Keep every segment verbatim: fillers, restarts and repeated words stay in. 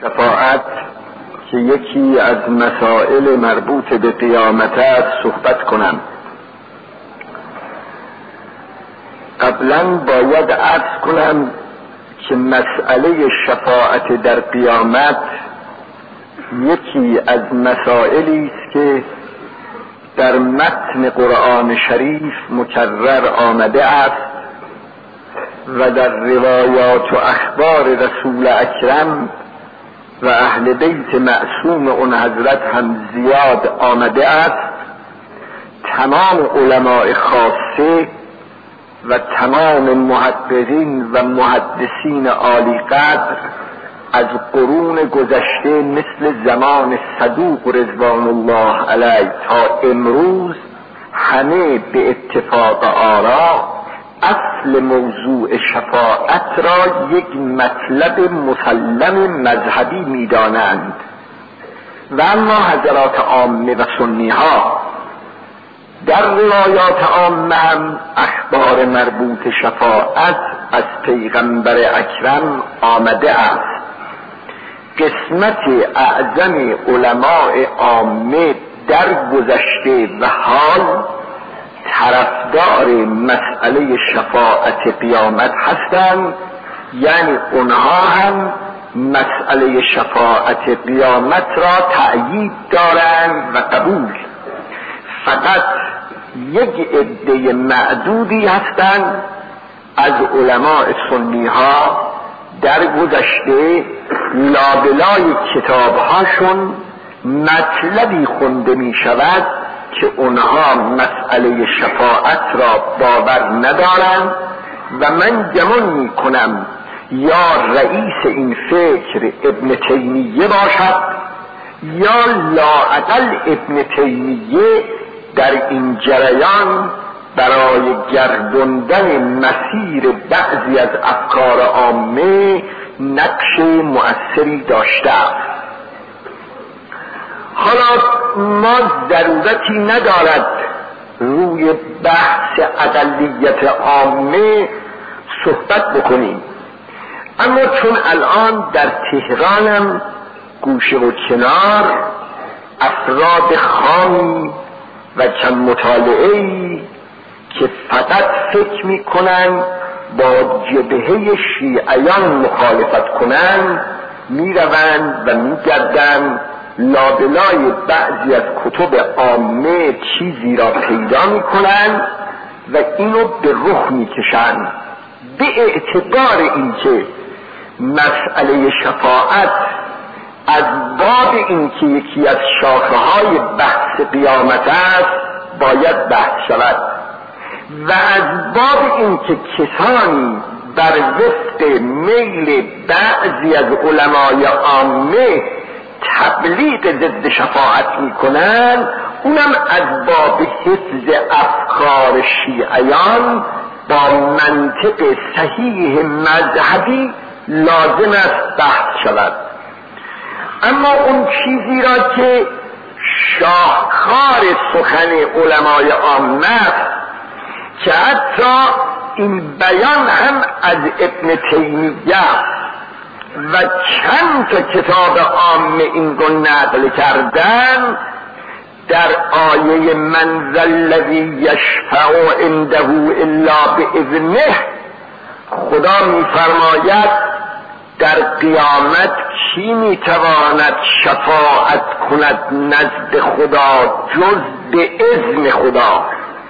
شفاعت که یکی از مسائل مربوط به قیامت است صحبت کنم. قبلا باید عرض کنم که مسئله شفاعت در قیامت یکی از مسائلی است که در متن قرآن شریف مکرر آمده است و در روایات و اخبار رسول اکرم و اهل بیت معصوم اون حضرت هم زیاد آمده است. تمام علماء خاصه و تمام محققین و محدثین عالی قدر از قرون گذشته مثل زمان صدوق رضوان الله علیه تا امروز همه به اتفاق آرا اصل موضوع شفاعت را یک مطلب مسلم مذهبی می‌دانند و اما حضرات عامه و سنی ها در روایات عامه هم اخبار مربوط شفاعت از پیغمبر اکرم آمده است. قسمت اعظم علماء عامه در گذشته و حال طرفدار مسئله شفاعت قیامت هستند، یعنی اونها هم مسئله شفاعت قیامت را تأیید دارند و قبول. فقط یک عده معدودی هستند از علماء سنی ها در گذشته لابلای کتاب هاشون مطلبی خونده می شود که اونها مسئله شفاعت را باور ندارند و من گمان می کنم یا رئیس این فکر ابن تیمیه باشد یا لااقل ابن تیمیه در این جریان برای گرداندن مسیر بعضی از افکار عامه نقش مؤثری داشته است. حالا ما ضرورتی ندارد روی بحث اقلیت عامه صحبت بکنیم، اما چون الان در تهرانم گوشه و کنار افراد خامی و چند مطالعه‌ای که فقط فکر میکنن با جبهه شیعیان مخالفت کنن میروند و میگردن لابلای بعضی از کتب عامه چیزی را پیدا میکنن و اینو به رخ میکشن به اعتبار اینکه مسئله شفاعت از باب اینکه یکی از شاخه های بحث قیامت است باید بحث شود و از باب اینکه کسانی بر وفق میل بعضی از علمای عامه تبلیغ ضد شفاعت میکنن، اونم از باب حفظ افکار شیعیان با منطق صحیح مذهبی لازم است بحث شود. اما اون چیزی را که شاهکار سخن علمای عامه که حتی این بیان هم از ابن تیمیه و چند تا کتاب عامه این رو نقل کردن، در آیه من ذا الذی یشفع عنده الا باذنه خدا میفرماید در قیامت کی میتواند شفاعت کند نزد خدا جز به اذن خدا.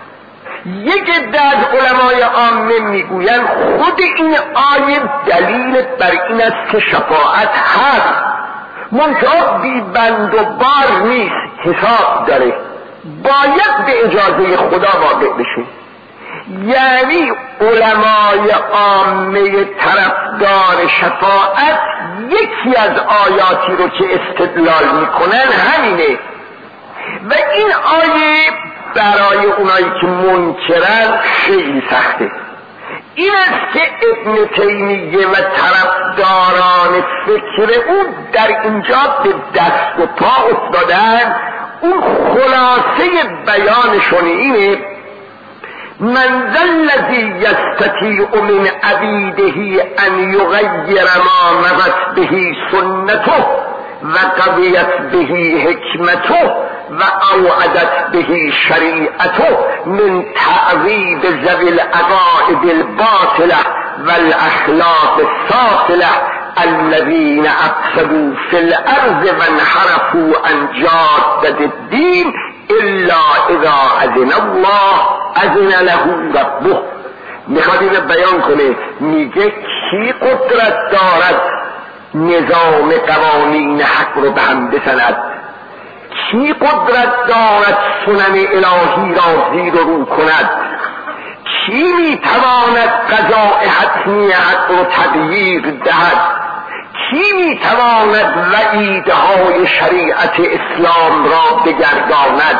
یک عده از علمای عامه میگویند خود این آیه دلیل بر این است که شفاعت هست، منتها بی بند و بار نیست، حساب داره، باید به اجازه خدا واقع بشه. یعنی علمای عامه طرفدار شفاعت یکی از آیاتی رو که استدلال میکنن همینه و این آیه برای اونایی که منکرن خیلی سخته. این است که ابن تیمیه و طرفداران فکر او در اینجا به دست و پا افتادن. اون خلاصه بیانشون اینه من ذا الذی یستطیع من عبیده ان یغیر ما مضت به سنته و قضیت به حکمته و اوعدت به شریعته من تعذیب ذوی العقائد الباطله والاخلاق السافله الذين افسدوا في الارض وانحرفوا عن جاده الدين الا اذا اذن الله اذن له ربه. میخواد اینو بیان کنه، میگه کی قدرت دارد نظام قوانین حق رو به هم بزند؟ کی قدرت دارد سنن الهی را زیر و رو کند؟ کی میتواند قضاء حتمی حق رو تغییر دهد؟ کی میتواند وعیدهای شریعت اسلام را بگرداند؟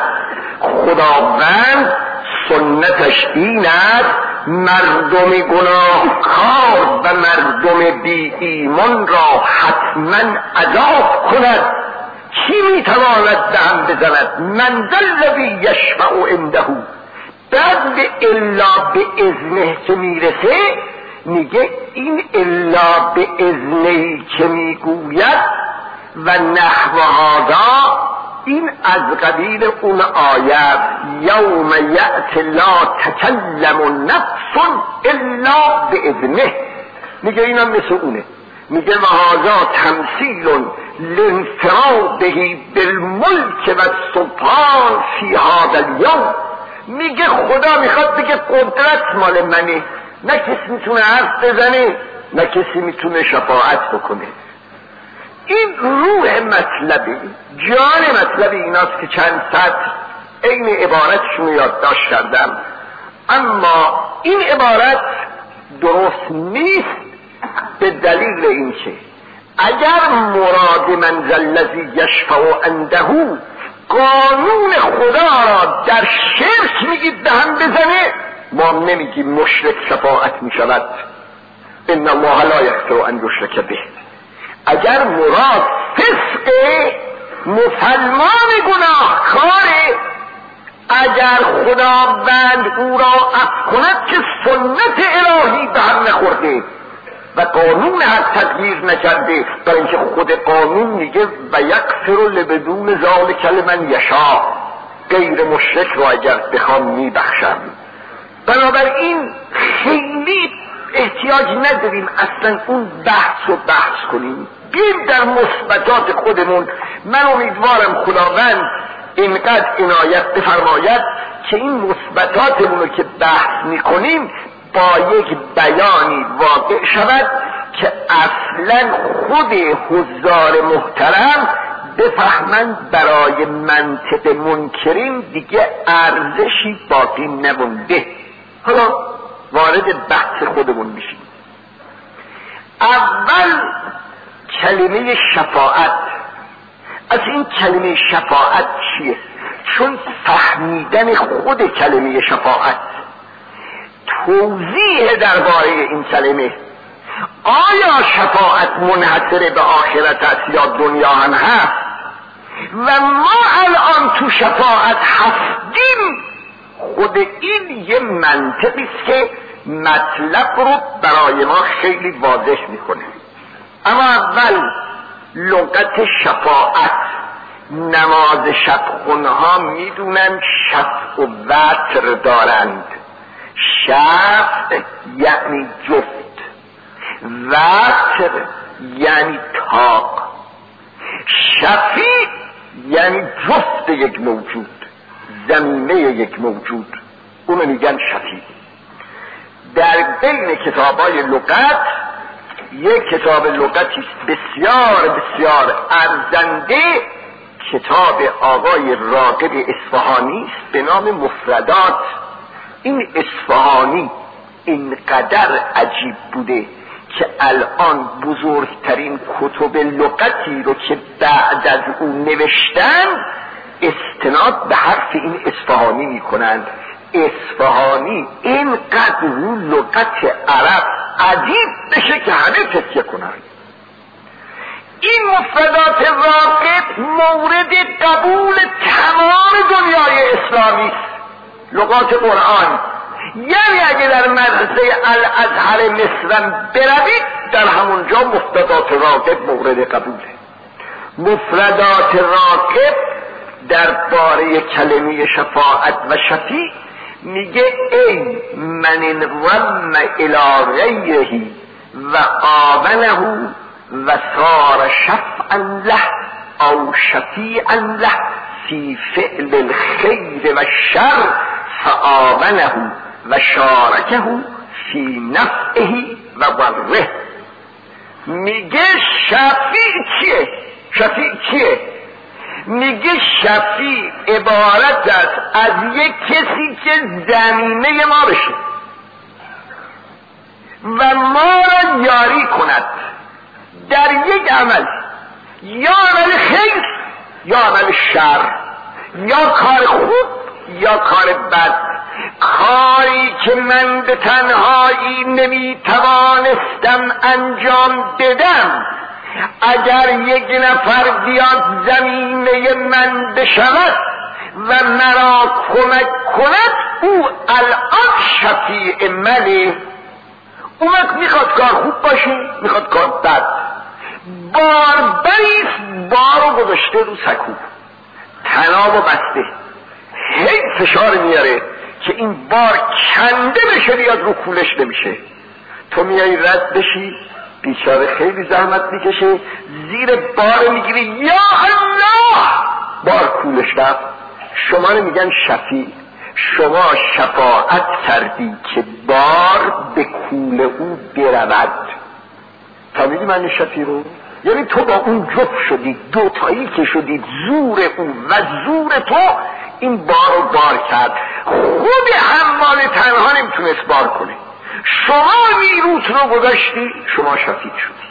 خداوند سنتش این است مردم گناهکار و مردم بی ایمان را حتما عذاب کند. کی میتواند دهن بزند؟ من ذا الذی یشفع عنده. بعد به الا به اذنه که میرسه میگه این الا به اذنه که میگوید و نحو هذا، این از قبیل اون آیت یوم یأتی لا تکلم نفس الا به اذنه، میگه اینم مثل اونه. میگه و هذا تمثیل لانفراده بالملک و السلطان فی هذا الیوم. میگه خدا میخواد بگه قدرت مال منه، نه کسی میتونه حرف بزنه، نه کسی میتونه شفاعت بکنه. این روح مطلبی، جان مطلبی ایناست که چند سطر این عبارتشون رو یادداشت کردم، اما این عبارت درست نیست به دلیل این که اگر مراد من ذا الذی یشفع عنده قانون خدا را در شرک میگید دهن بزنه، ما نمیگیم مشرک شفاعت میشود، ان الله لا یغفر ان یشرک به. اگر مراد فسق مسلمان گناهکاره، اگر خداوند او را عفو کند که سنت الهی به هم نخورده و قانون حق تغییر نکرده، برای اینکه خود قانون میگه و یغفر لبدون ذلک لمن یشاء، غیر مشرک را اگر بخوام میبخشم. بنابراین خیلی احتیاج نداریم اصلا اون بحث رو بحث کنیم، بیم در مثبتات خودمون. من امیدوارم خداوند اینقدر عنایت بفرماید که این مثبتاتمون رو که بحث میکنیم با یک بیانی واقع شود که اصلا خود حضار محترم بفهمند برای منطق منکرین دیگه ارزشی باقی نمونده. حالا وارد بحث خودمون میشیم. اول کلمه شفاعت. از این کلمه شفاعت چیه؟ چون فهمیدن خود کلمه شفاعت، توضیح درباره این کلمه، آیا شفاعت منحصر به آخرت است یا دنیا هم هست و ما الان تو شفاعت هستیم، خود این یه منطقی است که مطلب رو برای ما خیلی واضح میکنه. اما اول لغت شفاعت، نماز شبخونها میدونن شفع و وتر دارند. شفع یعنی جفت، وتر یعنی طاق، شفیع یعنی جفت یک موجود، زمینه یک موجود، اونو میگن شفیع. در بین کتابای لغت یک کتاب لغتی بسیار بسیار ارزنده، کتاب آقای راغب اصفهانی است به نام مفردات. این اصفهانی اینقدر عجیب بوده که الان بزرگترین کتب لغتی رو که بعد از اون نوشتن استناد به حرف این اصفهانی میکنند. اصفهانی اینقدر رو لغت عرب عجیب بشه که همه تکیه کنند. این مفردات راغب مورد قبول تمام دنیای اسلامی است. لغات قرآن یعنی اگه در مدرسه الازهر مصرم بروید در همونجا مفردات راغب مورد قبوله. مفردات راغب درباره کلمه شفاعت و شفیع میگه ای من انضم الی غیره و آمنه و صار شفعا له او شفیعا له فی فعل الخیر و الشر فآمنه و شارکه فی نفعه و ضره. میگه شفیع چیه؟ شفیع چیه؟ میگه شفیع عبارت است از یک کسی که ضمیمه ما بشه و ما را یاری کند در یک عمل، یا عمل خیر یا عمل شر، یا کار خوب یا کار بد، کاری که من به تنهایی نمیتوانستم انجام بدم اگر یک نفر بیاد زمینه من بشود و مرا کمک کند او الان شفیع منه. اون وقت میخواد کار خوب باشه میخواد کار بد، بار بریست بارو گذاشته رو سکو، تنابو بسته، هی فشار میاره که این بار کنده بشه بیاد رو کولش نمیشه. تو میای رد بشی، بیچاره خیلی زحمت میکشه، زیر بار میگیری یا الله بار کولش رفت. شما رو میگن شفیع، شما شفاعت کردی که بار به کول او برود. تا میدی من شفیع رو؟ یعنی تو با اون جفت شدی، دوتایی که شدی، زور او و زور تو این بار رو بار کرد. خود حمال تنها نمیتونست بار کنه، شما نیروت رو گذاشتی، شما شفیع شدی.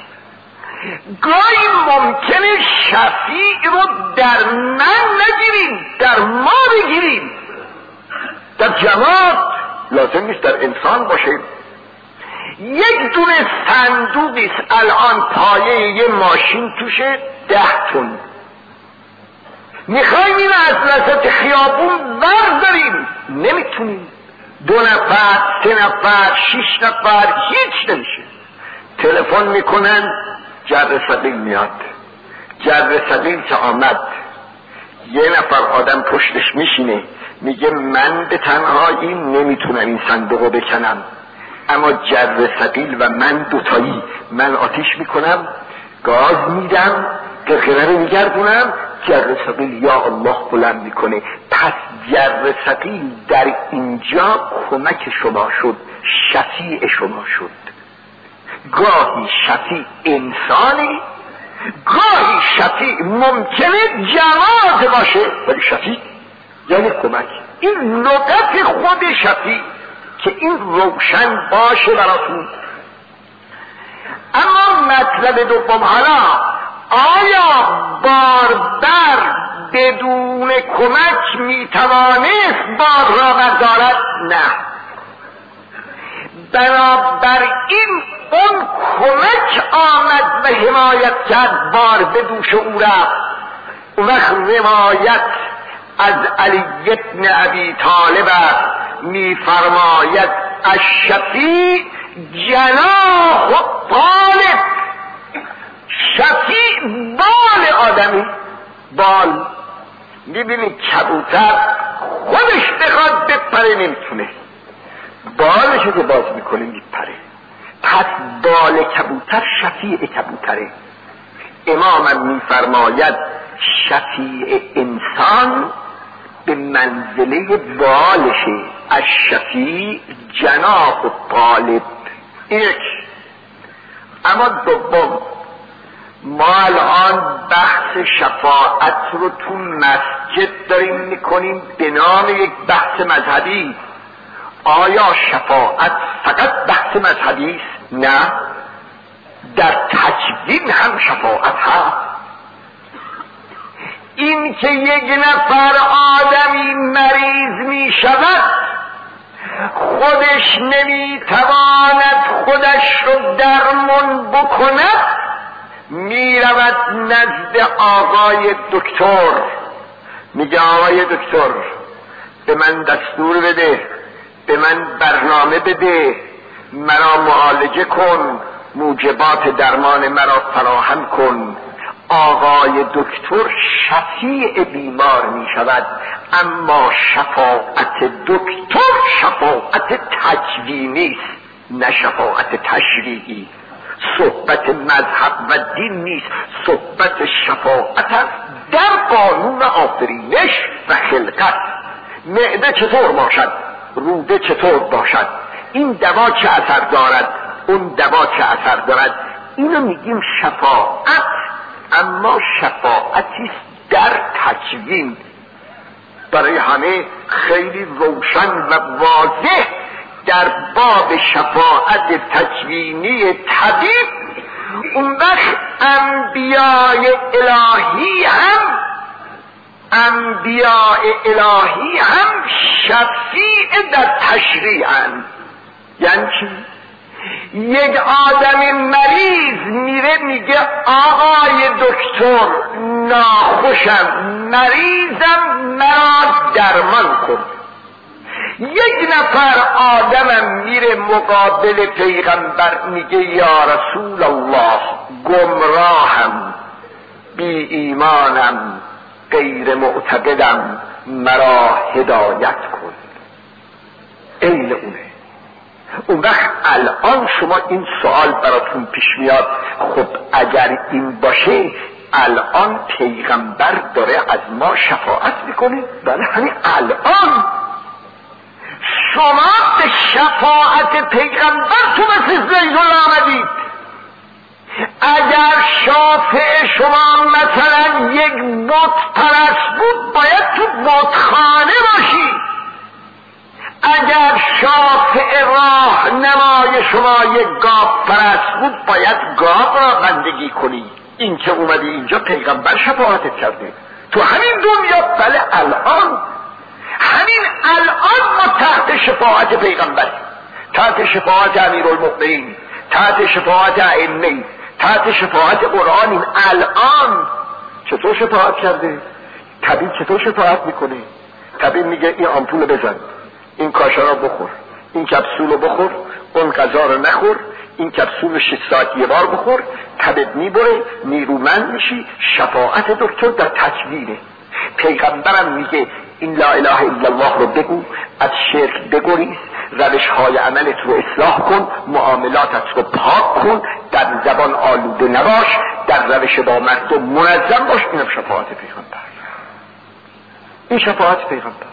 گاهی ممکنه شفیع رو در من نگیریم، در ما بگیریم. در جماعت لازم نیست در انسان باشه. یک دونه صندوقیست الان پایه یه ماشین توشه ده تن، میخوایم این از وسط خیابون برداریم نمیتونیم. دو نفر، سه نفر، شش نفر هیچ نمیشه. تلفن میکنن جر سبیل میاد، جر سبیل که آمد یه نفر آدم پشتش میشینه میگه من به تنهایی نمیتونم این صندوقو بکنم، اما جر سبیل و من دوتایی، من آتیش میکنم، گاز میدم، قرقره رو میگردونم، جر سبیل یا الله بلند میکنه. پس جر سبیل در اینجا کمک شما شد، شفیع شما شد. گاهی شفیع انسانی، گاهی شفیع ممکنه جماعت باشه، ولی شفیع یعنی کمک. این لغت خود شفیع که این روشن باشه براتون. اما مطلب دوم، حالا آیا باربر بدون کمک میتوانست بار را بردارد؟ نه. بنابراین اون کمک آمد و حمایت کرد، بار به دوش او رفت. اون وقت روایت از علی بن ابی طالب میفرماید الشفیع جناح الطالب. شفیع بال آدمی، بال. میبینید کبوتر خودش بخواد بپره نمیتونه، بالشو که باز میکنه میپره. پس بال کبوتر شفیع کبوتره. امامم میفرماید شفیع انسان به منزله بالشه، الشفیع جناح الطالب. یک. اما دوم، ما الان بحث شفاعت رو تو مسجد داریم میکنیم به نام یک بحث مذهبی. آیا شفاعت فقط بحث مذهبی است؟ نه، در تجدید هم شفاعت هست. این که یک نفر آدمی مریض می شود، خودش نمی تواند خودش رو درمان بکند، می رود نزد آقای دکتر، میگه آقای دکتر به من دستور بده به من برنامه بده، مرا معالجه کن، موجبات درمان مرا فراهم کن. آقای دکتر شفیع بیمار می شود، اما شفاعت دکتر شفاعت تجوینی است، نه شفاعت تشریعی. صحبت مذهب و دین نیست، صحبت شفاعت است در قانون آفرینش و خلقت. معده چطور باشد، روده چطور باشد، این دوا چه اثر دارد، اون دوا چه اثر دارد، اینو میگیم شفاعت. اما شفاعتی در تکوین، برای همه خیلی روشن و واضح در باب شفاعت تکوینی طبیب. اون وقت انبیاء الهی هم انبیاء الهی هم شفیع در تشریعن. یعنی چی؟ یک آدم مریض میره میگه آقای دکتر ناخوشم، مریضم، مرا درمان کن. یک نفر آدمم میره مقابل پیغمبر میگه یا رسول الله گمراهم، بی ایمانم، غیر معتقدم، مرا هدایت کن. این اونه. اون وقت الان شما این سوال براتون پیش میاد، خب اگر این باشه الان پیغمبر داره از ما شفاعت میکنه؟ بله همین الان شما به شفاعت پیغمبر تو مثل زید آمدید. اگر شافع شما مثلا یک بت پرست بود باید تو بتخانه باشی. اگر شافع راه نمای شما یک گاو پرست بود باید گاو را بندگی کنی. این که اومدی اینجا پیغمبر شفاعتت کرده تو همین دنیا. بله الان، همین الان ما تحت شفاعت پیغمبر، تحت شفاعت امیرالمؤمنین، تحت شفاعت ائمه، تحت شفاعت قرآنیم. الان چطور شفاعت کرده؟ طبیب چطور شفاعت میکنه؟ طبیب میگه این آمپول بزن، این کاشه را بخور، این کپسول رو بخور، اون غذا رو نخور، این کپسول شش ساعت یه بار بخور. طبیب میبره، نیرومند میشی. شفاعت دکتر در تکوینه. پیغمبرم میگه این لا اله الا الله رو بگو، از شرک بگریز، روش های عملت رو اصلاح کن، معاملاتت رو پاک کن، در زبان آلوده نباش، در روش با مردم منظم باش. اینم شفاعت پیغمبر. این شفاعت پیغمبر.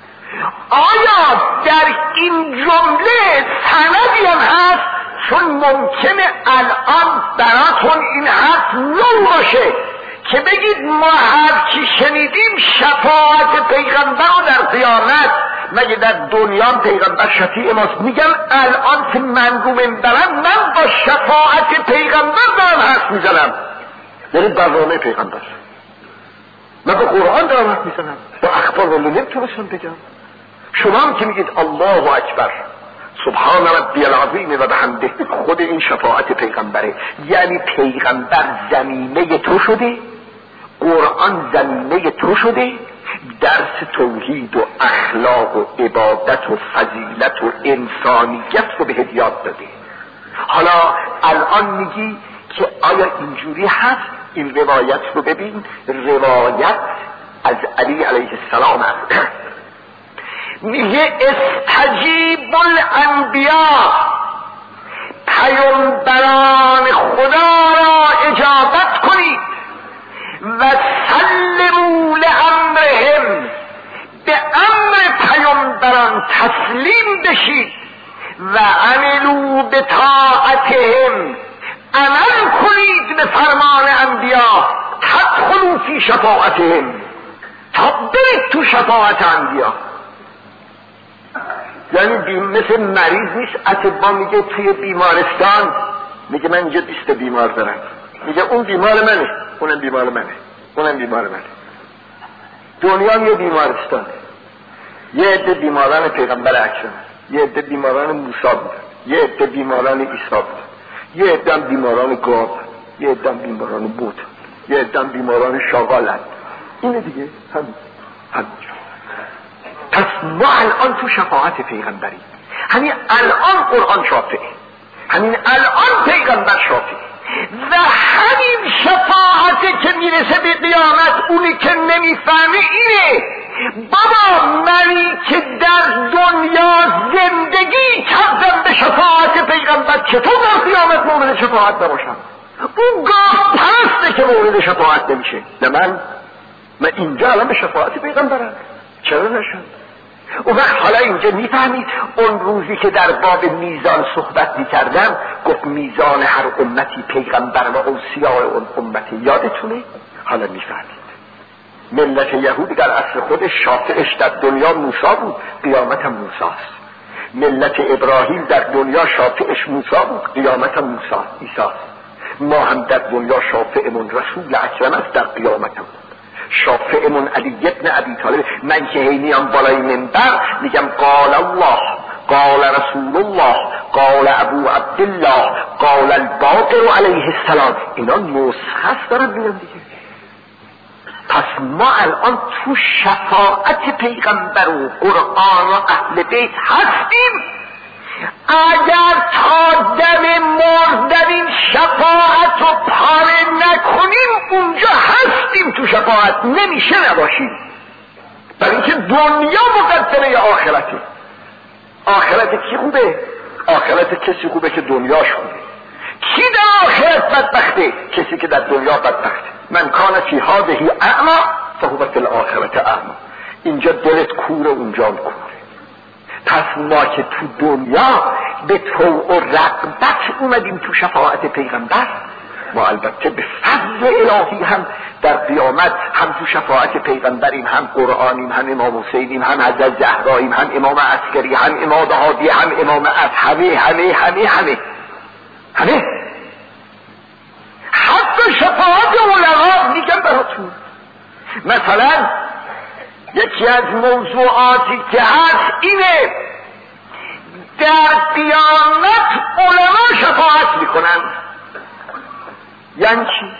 آیا در این جمله سندی هم هست؟ چون ممکنه الان براتون این حرف نو باشه که بگید ما هر چی شنیدیم شفاعت پیغمبر رو در قیامت. مگه در دنیا پیغمبر شفیع ماست؟ میگم الان که من رو منبرم من با شفاعت پیغمبر دارم حرف میزنم، یعنی برنامه پیغمبر. من با قرآن دارم حرف میزنم، با اخبار ولی نمیتونستم بگم. شما هم که میگید الله اکبر سبحان ربی العظیم و بحمده، خود این شفاعت پیغمبره. یعنی پیغمبر زمینه تو شده، قرآن زمینه تو شده، درس توحید و اخلاق و عبادت و فضیلت و انسانیت رو به یاد داده. حالا الان میگی که آیا اینجوری هست؟ این روایت رو ببین، روایت از علی علیه السلام هست. میگه استجیب الانبیاء، پیامبران خدا را اجابت کنید، و سلموا لامرهم، به امر پیامبران تسلیم بشید، و عملوا بطاعتهم، عمل کنید به فرمان انبیا، تدخلوا فی شفاعتهم، تا برید تو شفاعت انبیا. یعنی بیم مثل مریض نیست. اطبا میگه توی بیمارستان، میگه من اینجا بیست بیمار دارم، میگه اون بیمار منه، اونم بیمار منه، اونم بیمار منه. دنیا یه بیمارستانه. یه عده بیماران پیغمبر اکرم، یه عده بیماران موسی بودن، یه عده بیماران عیسی بودن، یه عده بیماران گاو، یه عده بیماران بوت، یه عده بیماران شاغالن. اینه دیگه. هم همینجا. پس ما الان تو شفاعت پیغمبری، همین الان قرآن شافعه، همین الان پیغمبر شافعه، و همین شفاعت که میرسه به قیامت اونی که نمیفهمه اینه بابا منی که در دنیا زندگی کردم به شفاعت پیغمبر چطور در قیامت مورد شفاعت نباشم؟ اون گاه پرسته که مورد شفاعت نمیشه. نه من من اینجا الان به شفاعت پیغمبرم، چرا نشم؟ اون وقت حالا اینجا میفهمید اون روزی که در باب میزان صحبت میکردم گفت میزان هر امتی پیغمبر و اوصیاء اون امتی، یادتونه؟ حالا میفهمید ملت یهود در اصل خودش شافعش در دنیا موسی بود، قیامت هم موسیست. ملت ابراهیم در دنیا شافعش موسی بود، قیامت هم موسی عیسیست. ما هم در دنیا شافعمون رسول اکرم است، در قیامت هم شافعمون علی ابن ابی طالب. من که هینیام بالای منبر میگم قال الله قال رسول الله قال ابو عبدالله قال الباقر علیه السلام، اینا نسخه است دارن میگم دیگه. پس ما الان تو شفاعت پیغمبر و قرآن و اهل بیت هستیم. اگر تا دم مردن شفاعت رو پاره نکنیم اونجا هستیم، تو شفاعت نمیشه نباشیم، برای اینکه دنیا مقدمه آخرته. آخرت کی خوبه؟ آخرت کسی خوبه که دنیاش خوبه. کی در آخرت بدبخته؟ کسی که در دنیا بدبخته. من کان فی هذه اعما فهو فی الاخرة اعما. اینجا دلت کوره اونجا کوره. پس ما که تو دنیا به طوع و رغبت اومدیم تو شفاعت پیغمبر، ما البته به فضل الهی هم در قیامت هم تو شفاعت پیغمبریم، هم قرآنیم، هم امام حسینیم، هم حضرت زهراییم، هم امام عسکری، هم امام هادی، هم امام عصر، همه همه همه همه همه حتی شفاعت علما میگم براتون. مثلا یکی از موضوعاتی که هست اینه در قیامت علما شفاعت میکنن. یعنی چی؟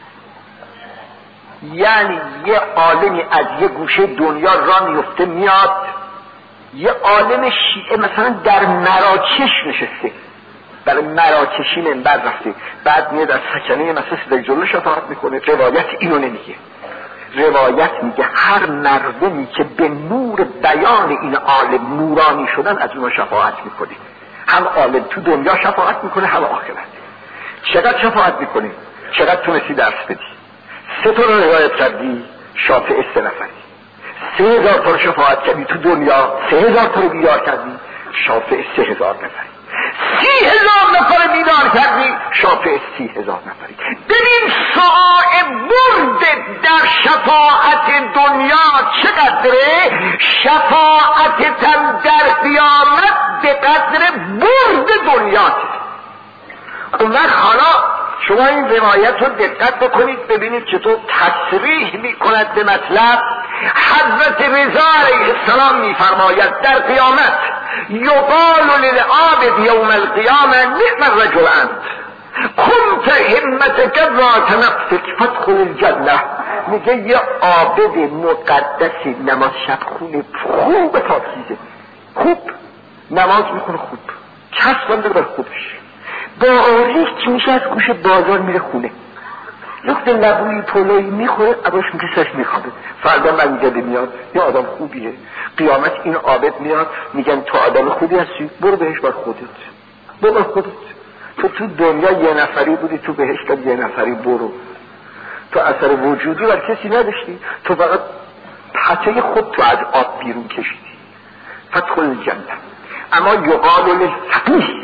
یعنی یه عالمی از یه گوشه دنیا را میفته میاد، یه عالم شیعه مثلا در مراکش نشسته، برای مراکشی منبر رفته، بعد میاد از سکنه مثلا صدق جلو شفاعت میکنه. روایت اینو نمیگه، روایت میگه هر مردمی که به نور بیان این عالم نورانی شدن از اون شفاعت میکنه. هم عالم تو دنیا شفاعت میکنه هم آخرت. چقدر شفاعت میکنه؟ چقدر تونستی درس بدی؟ سه تا رو روایت کردی، شافعه سه نفری. سه هزار تا رو شفاعت کردی تو دنیا، سه هزار تا رو بیدار کردی، شافعه سه هزار نفری. سی هزار نفر بیدار کردی، شافعه سی هزار نفری. ببین سعای برد در شفاعت دنیا چقدره، شفاعتتم در قیامت به قدر برد دنیا. اون وقت حالا شما این روایت رو دقت بکنید ببینید چطور تصریح میکند به مطلب. حضرت رضا علیه السلام میفرماید در قیامت یقال للعابد یوم القیامه نعم الرجل انت کنت همتک ذات نفسک فادخل الجنه. میگه یه عابد مقدس نماز شب خونه خوب پاکیزه، خوب نماز میکنه، خوب چسبنده بر خودش، با آریک میشه از گوش بازار میره خونه، لخت لبوی پلوی میخوره، عباش میگه سش میخوابه، فردا منگده میاد یا آدم خوبیه. قیامت این عابد میاد میگن تو آدم خوبی هستی، برو بهش بر خودت، برو بر خودت. تو تو دنیا یه نفری بودی، تو بهشت یه نفری برو، تو اثر وجودی بر کسی نداشتی، تو فقط پته خود تو از آب بیرون کشیدی. فادخل الجنه. اما یقال للفقیه،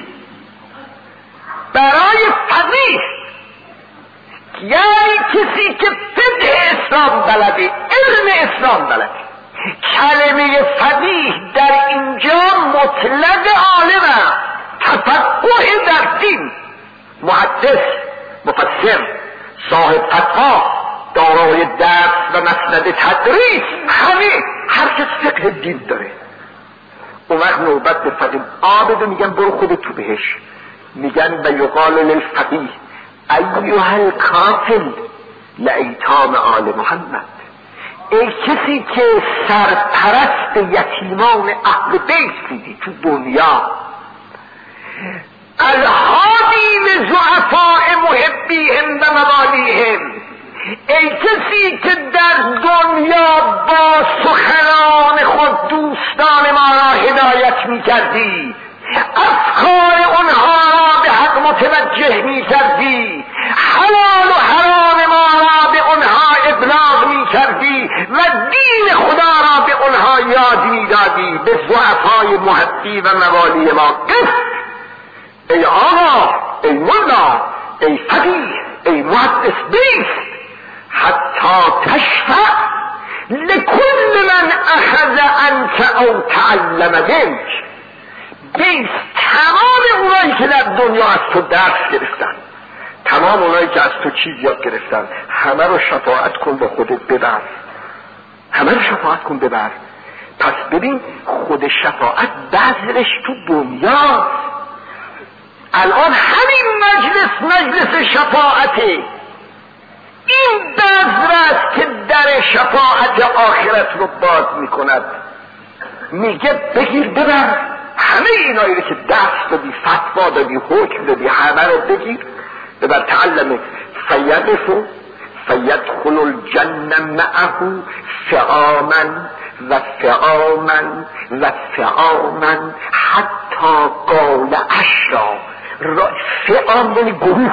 برای فقیه یعنی کسی که فقه اسلام بلده، علم اسلام بلده. کلمه فقیه در اینجا مطلق عالمه، تفقه در دین، محدث، مفسر، صاحب فتوا، دارای درس و مسند تدریس، همه هر کس فقه دین داره. اون وقت نوبت به فقیه عابد میگن برو خودت تو بهش، میگن و یقال للفقیه ایها الکافل لایتام آل محمد. ای کسی که سرپرست یتیمان اهل بیت بودی تو دنیا، الهادی لضعفاء محبیهم و موالیهم، ای کسی که در دنیا با سخنان خود دوستان ما را هدایت می کردی، افکار اونها را به حق متوجه می کردی، حلال و حرام ما را به اونها ابلاغ می کردی و دین خدا را به اونها یاد می دادی، به ضعفای محبی و موالی ما قف. ای آقا، ای ملا، ای فقیه، ای محدث، بیست حتی تشفع لکل من اخذ عنک او تعلم منک. بیست تمام اونایی که در دنیا از تو درس گرفتن، تمام اونایی که از تو چیز یاد گرفتن، همه رو شفاعت کن با خودت ببر، همه رو شفاعت کن ببر. پس ببین خود شفاعت بذرش تو دنیا. الان همین مجلس مجلس شفاعته، این بذر است که در شفاعت آخرت رو باز میکند. میگه بگیر ببر، همه اینایی رو که دست دادی، فتوا دادی، حکم دادی، همه رو بگیر ببر. تعلم فیدفو فیدخل الجنه معه فعاما و فعاما و فعاما حتی قال عشرا. فعام یعنی گروه،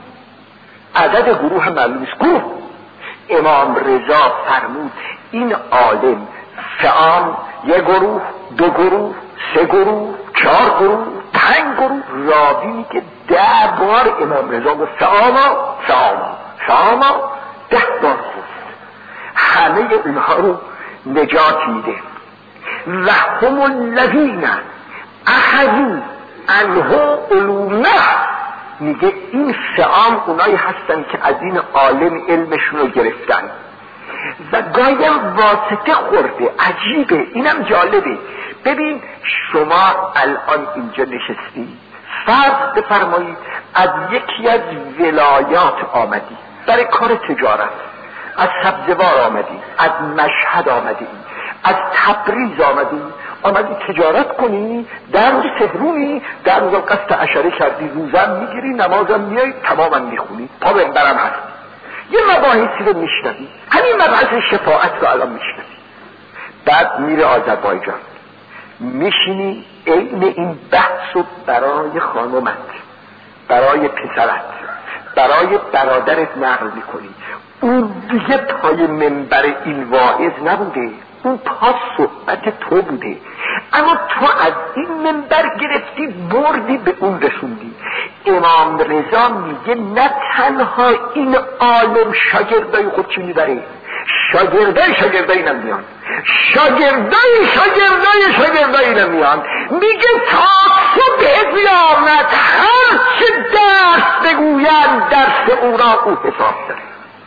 عدد گروه هم معلوم نیست، گروه. امام رضا فرمود این عالم فعام یه گروه، دو گروه، سه گروه، چهار گروه، پنج گروه. راوی که ده بار امام رضا گفت فعاما فعاما فعاما، ده بار گفت، همه اونها رو نجات میده. و هم الذین اخذوا عنه علومه، میگه این فعام اونایی هستن که از این عالم علمشون رو گرفتن و گایم واسطه خورده. عجیبه، اینم جالبه. ببین شما الان اینجا نشستی، فرض بفرمایید از یکی از ولایات آمدی برای کار تجارت، از سبزوار آمدی، از مشهد آمدی، از تبریز آمدی، آمدی تجارت کنی، در روز سهرونی، در روز قصد عشره کردی، روزم میگیری، نمازم میایی، تماما میخونی، پا برم هست، یه مباحثی رو میشنوی، همین مبحث شفاعت رو الان میشنوی. بعد میره آذربایجان، میشینی عین این بحث رو برای خانومت، برای پسرت، برای برادرت نقل میکنی. اون دیگه پای منبر این واعظ نبوده، اون پا صحبت تو بوده، اما تو از این منبر گرفتی بردی به اون رسوندی. امام رضا میگه نه تنها این عالم شاگردای خودشو میبره، شاگردای شاگردای نمیان، شاگردای شاگردای شاگردای نمیان. میگه تا صبح قیامت هر چه درس بگویند درس او را او حساب داره.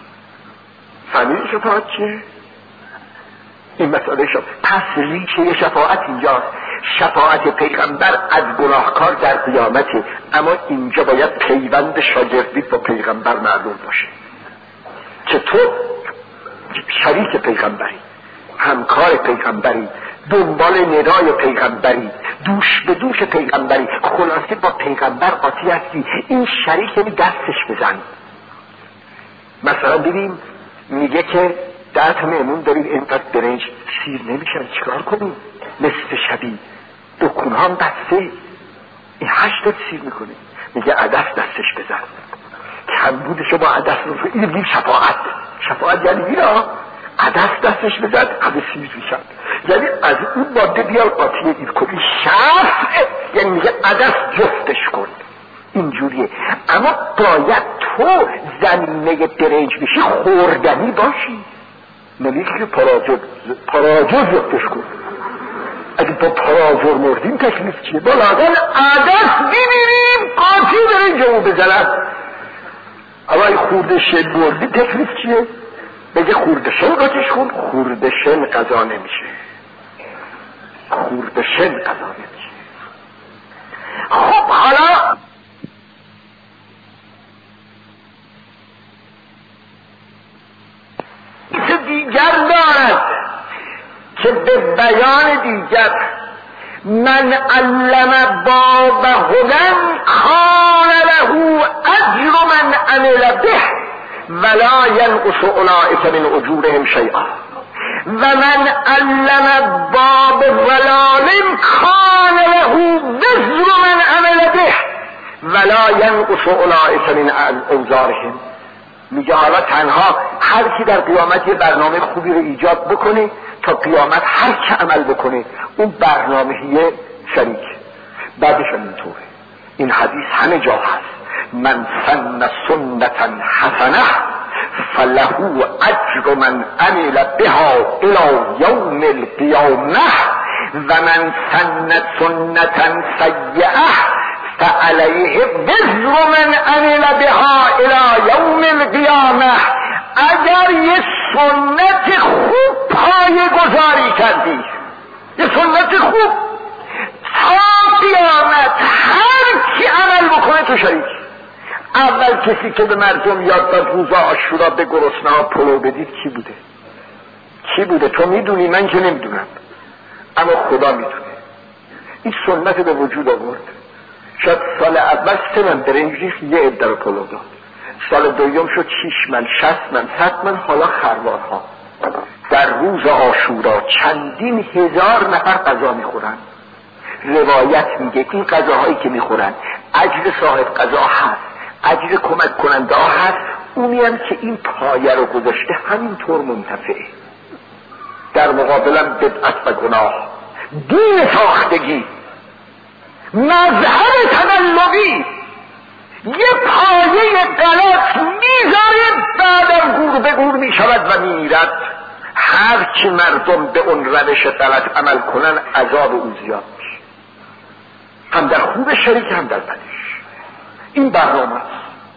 فهمیدی شفاعت چیه؟ این مسئله شد. پس ریشه شفاعت اینجاست. شفاعت پیغمبر از گناهکار در قیامته، اما اینجا باید پیوند شاگردی با پیغمبر معلوم باشه که تو شریک پیغمبری، همکار پیغمبری، دنبال ندای پیغمبری، دوش به دوش پیغمبری، خلاصه با پیغمبر قاطی هستی. این شریک یعنی دستش بزن. مثلا ببین میگه که ده تا مهمون دارید، اینقدر برنج سیر نمیشن، چیکار کنیم؟ نصف شبی دکون هم بسته، این هشت سیر میکنه. میگه عدس دستش بزن، کم بودشو با عدس رو این بگیم شفاعت. شفاعت یعنی اینا عدس دستش بزن همه سیر میشن، یعنی از اون ماده بیار قاطی این کنی. شفع یعنی میگه عدس جفتش کن، اینجوریه. اما باید تو زمینه برنج بشی، خوردنی باشی، نمیشه که پراجر پراجر جفتش کن. اگه با پراجر مردیم تکلیف چیه؟ با لاغل عدس ببینیم قاطی برنجمو بزنن. اما این خورده شن مردی تکلیف چیه؟ بگه خورده شن قاطیش کن، خورده شن قضا نمیشه، خورده شن قضا نمیشه. خب حالا دیگر دارد که به بیان دیگر من علم باب هدن کان له اجر من عمل به ولا ینقص اولئک من اجورهم شیئا و من علم باب ضلال کان له وزر من عمل به ولا ینقص اولئک من اوزارهم. میگه حالا تنها هر کی در قیامت یه برنامه خوبی رو ایجاد بکنه تا قیامت هر که عمل بکنه اون برنامه‌یه شریک. بعدش اینطوره. این حدیث همه جا هست. من سن سنتا حسنه فله اجر من عمل بها الى یوم القیامه و من سن سنتا سیئه فعلیه وزر من عمل بها الى یوم القیامه. اگر یه سنت خوب پایه گذاری کردی، یه سنت خوب، تا قیامت هر کی عمل بکنه تو شریک. اول کسی که به مردم یاد داد روز عاشورا به گرسنه‌ها پلو بدید کی بوده؟ کی بوده؟ تو میدونی، من که نمیدونم، اما خدا میدونه. این سنت به وجود آورد. شاید سال اول سه من برنج ریخت یه عده رو پلو داد، سال دوم شد شیش من، شصت من، صد من، حالا خروارها. در روز عاشورا چندین هزار نفر غذا میخورن. روایت میگه این غذاهایی که میخورن اجر صاحب غذا هست، اجر کمک کننده ها هست، اونی هم که این پایه رو گذاشته همینطور منتفعه. در مقابلم بدعت و گناه، دین ساختگی، مذهب تدلقی، یه پایه غلط میذاره، بعدم گور به گور میشود و میمیرد. هر چی مردم به اون روش غلط عمل کنن عذاب او زیاد میشه، هم در خوب شریک هم در بدش. این برنامه است.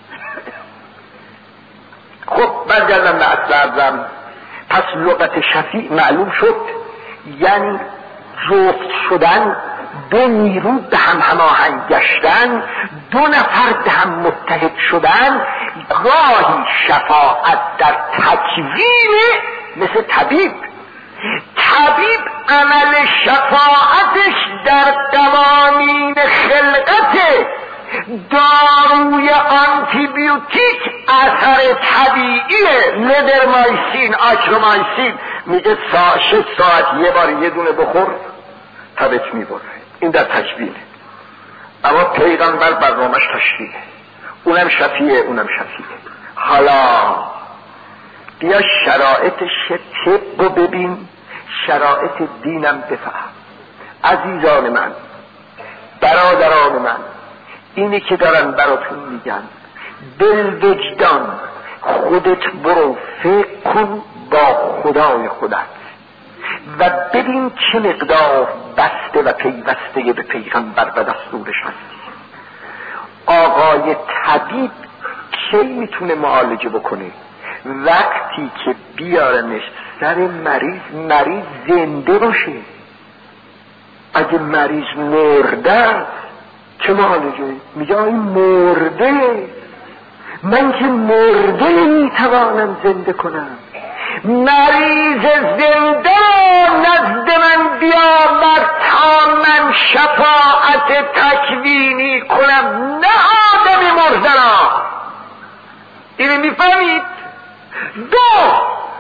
خب برگردم به اصل ارزم. پس لغت شفیع معلوم شد یعنی جفت شدن، دو نیرو به هم هماهنگ گشتن، دو نفر به هم متحد شدن. راهی شفاعت در تکوین مثل طبیب. طبیب عمل شفاعتش در قوانین خلقته. داروی آنتی بیوتیک اثر طبیعیه، ندرمایسین، آکرومایسین، میگه سا شش ساعت یه بار یه دونه بخور تبت میبره. این در تکوینه. اما پیغمبر برنامهش تشریعه، اونم شفیعه، اونم شفیعه. حالا بیا شرایط طب رو ببین، شرایط دینم بفهم. عزیزان من، برادران من، اینی که دارن براتون میگن، بالوجدان خودت برو فکر کن با خدای خودت و ببین چه مقدار بسته و پیوسته به پیغمبر و دستورش هستی. آقای طبیب کی میتونه معالجه بکنه؟ وقتی که بیارمش سر مریض، مریض زنده باشه. اگه مریض مرده چه معالجه؟ میگه این مرده، من که مرده نمیتوانم زنده کنم. مریض زنده نزد من بیاور تا من شفاعت تکوینی کنم، نه آدم مرده را. اینو میفهمید؟ دو،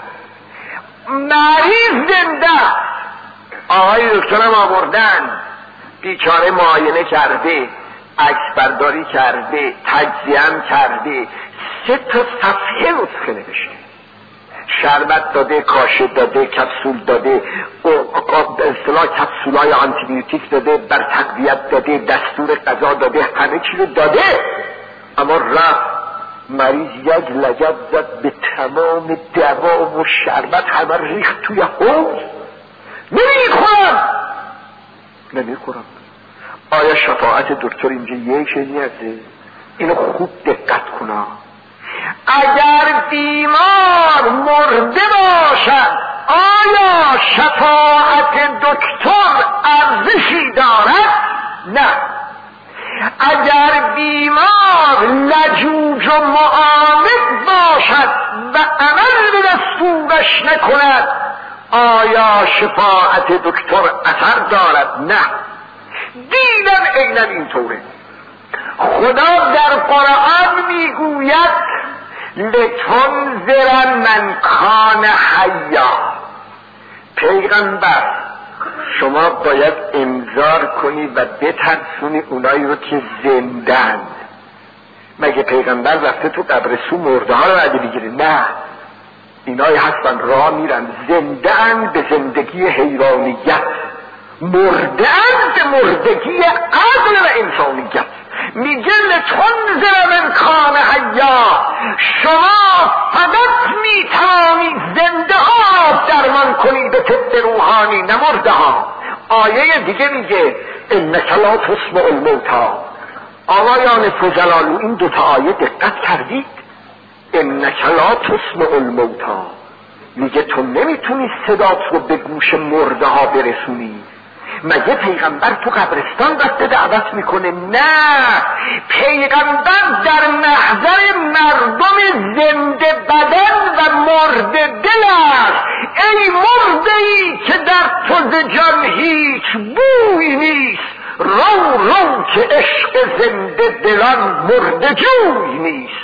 مریض زنده، آقای دکترم آوردن، بیچاره معاینه کرده، عکس برداری کرده، تجزیه هم کرده، سه تا صفحه نسخه نوشته، شربت داده، کاشه داده، کپسول داده، اصطلاح کپسولای آنتی بیوتیک داده، بر تقویت داده، دستور غذا داده، همه چی رو داده. اما رفت مریض یک لگد زد به تمام دوا و شربت، همه ریخت توی حوض. نمیخورم نمیخورم آیا شفاعت دکتر اینجا یک نیسته؟ اینو خوب دقت کنا. اگر بیمار مرده باشد آیا شفاعت دکتر ارزشی دارد؟ نه. اگر بیمار لجوج و معاند باشد و عمل به دستورش نکند آیا شفاعت دکتر اثر دارد؟ نه، دیدن عیناً اینطوره. خدا در قرآن میگوید لتنذر من کان حیا. پیغمبر شما باید انذار کنی و بترسونی اونایی رو که زندن. مگه پیغمبر رفته تو قبرستون مرده ها رو عده بگیره؟ نه، اینایی هستن راه میرن، زندن به زندگی حیرانیت، مردن به مردگی عقل و انسانیت. میگه لتنذر من کان حیا، شما فقط میتوانید زنده ها درمان کنید به طب روحانی، نه مرده ها. آیه دیگه میگه انک لا تسمع الموتی. آقایان فضلالو این دوتا آیه دقت کردید؟ انک لا تسمع الموتی میگه تو نمیتونی صدات رو به گوش مرده ها برسونی. مگه پیغمبر تو قبرستان رفته دعوت میکنه؟ نه، پیغمبر در محضر مردم زنده بدن و مرده دل است. ای مرده ای که در تو ز جان هیچ بوی نیست، رو رو که عشق زنده دلان مرده جوی نیست.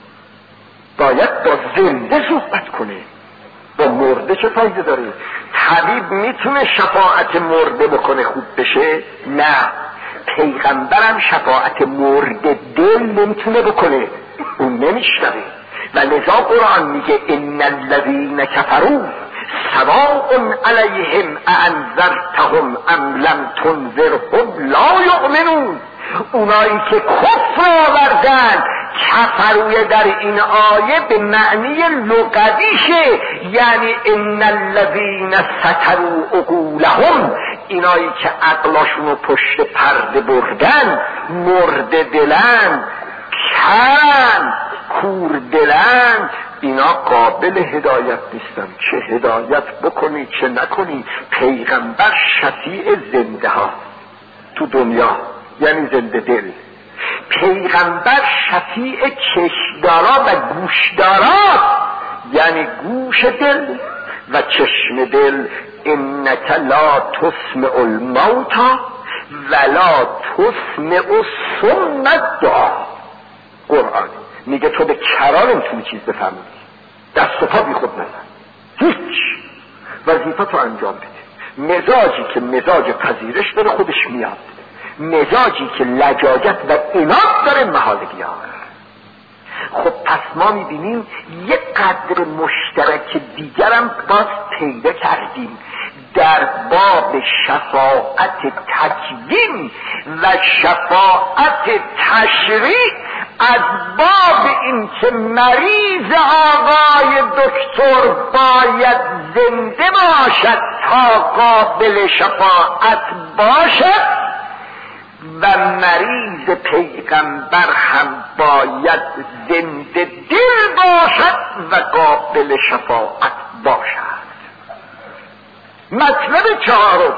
باید با زنده صحبت کنه، با مرده چه فایده داره؟ طبیب میتونه شفاعت مرده بکنه خوب بشه؟ نه، پیغمبرم شفاعت مرده دل نمیتونه بکنه، اون نمیشنوه. و لذا قرآن میگه ان الذین کفروا سواء علیهم اانذرتهم ام لم تنذرهم لا یؤمنون. اونایی که کفر آوردن، کفروی در این آیه به معنی لغویشه، یعنی ان الذین ستروا عقولهم، اینایی که عقلاشونو پشت پرده بردن، مرده دلن، کرن، کور دلن، اینا قابل هدایت نیستن. چه هدایت بکنی چه نکنی. پیغمبر شفیع زنده ها تو دنیا، یعنی زنده دل. پیغمبر شفیع چشمدارا و گوشدارا، یعنی گوش دل و چشم دل. انک لا تسمع الموتی ولا تسمع الصم الدعا. قرآن میگه تو به کرا نمیتونی چیز بفهمی، دست و پا بی خود نزن، هیچ وظیفت رو انجام بده. مزاجی که مزاج پذیرش داره خودش میاد، مزاجی که لجاجت و عناد داره محال بیاد. خب پس ما میبینیم یک قدر مشترک دیگرم باز پیدا کردیم در باب شفاعت تکوین و شفاعت تشریع. از باب این که مریض آقای دکتر باید زنده باشد تا قابل شفاعت باشد، و مریض پیغمبر هم باید زنده دل باشد و قابل شفاعت باشد. مطلب چهارم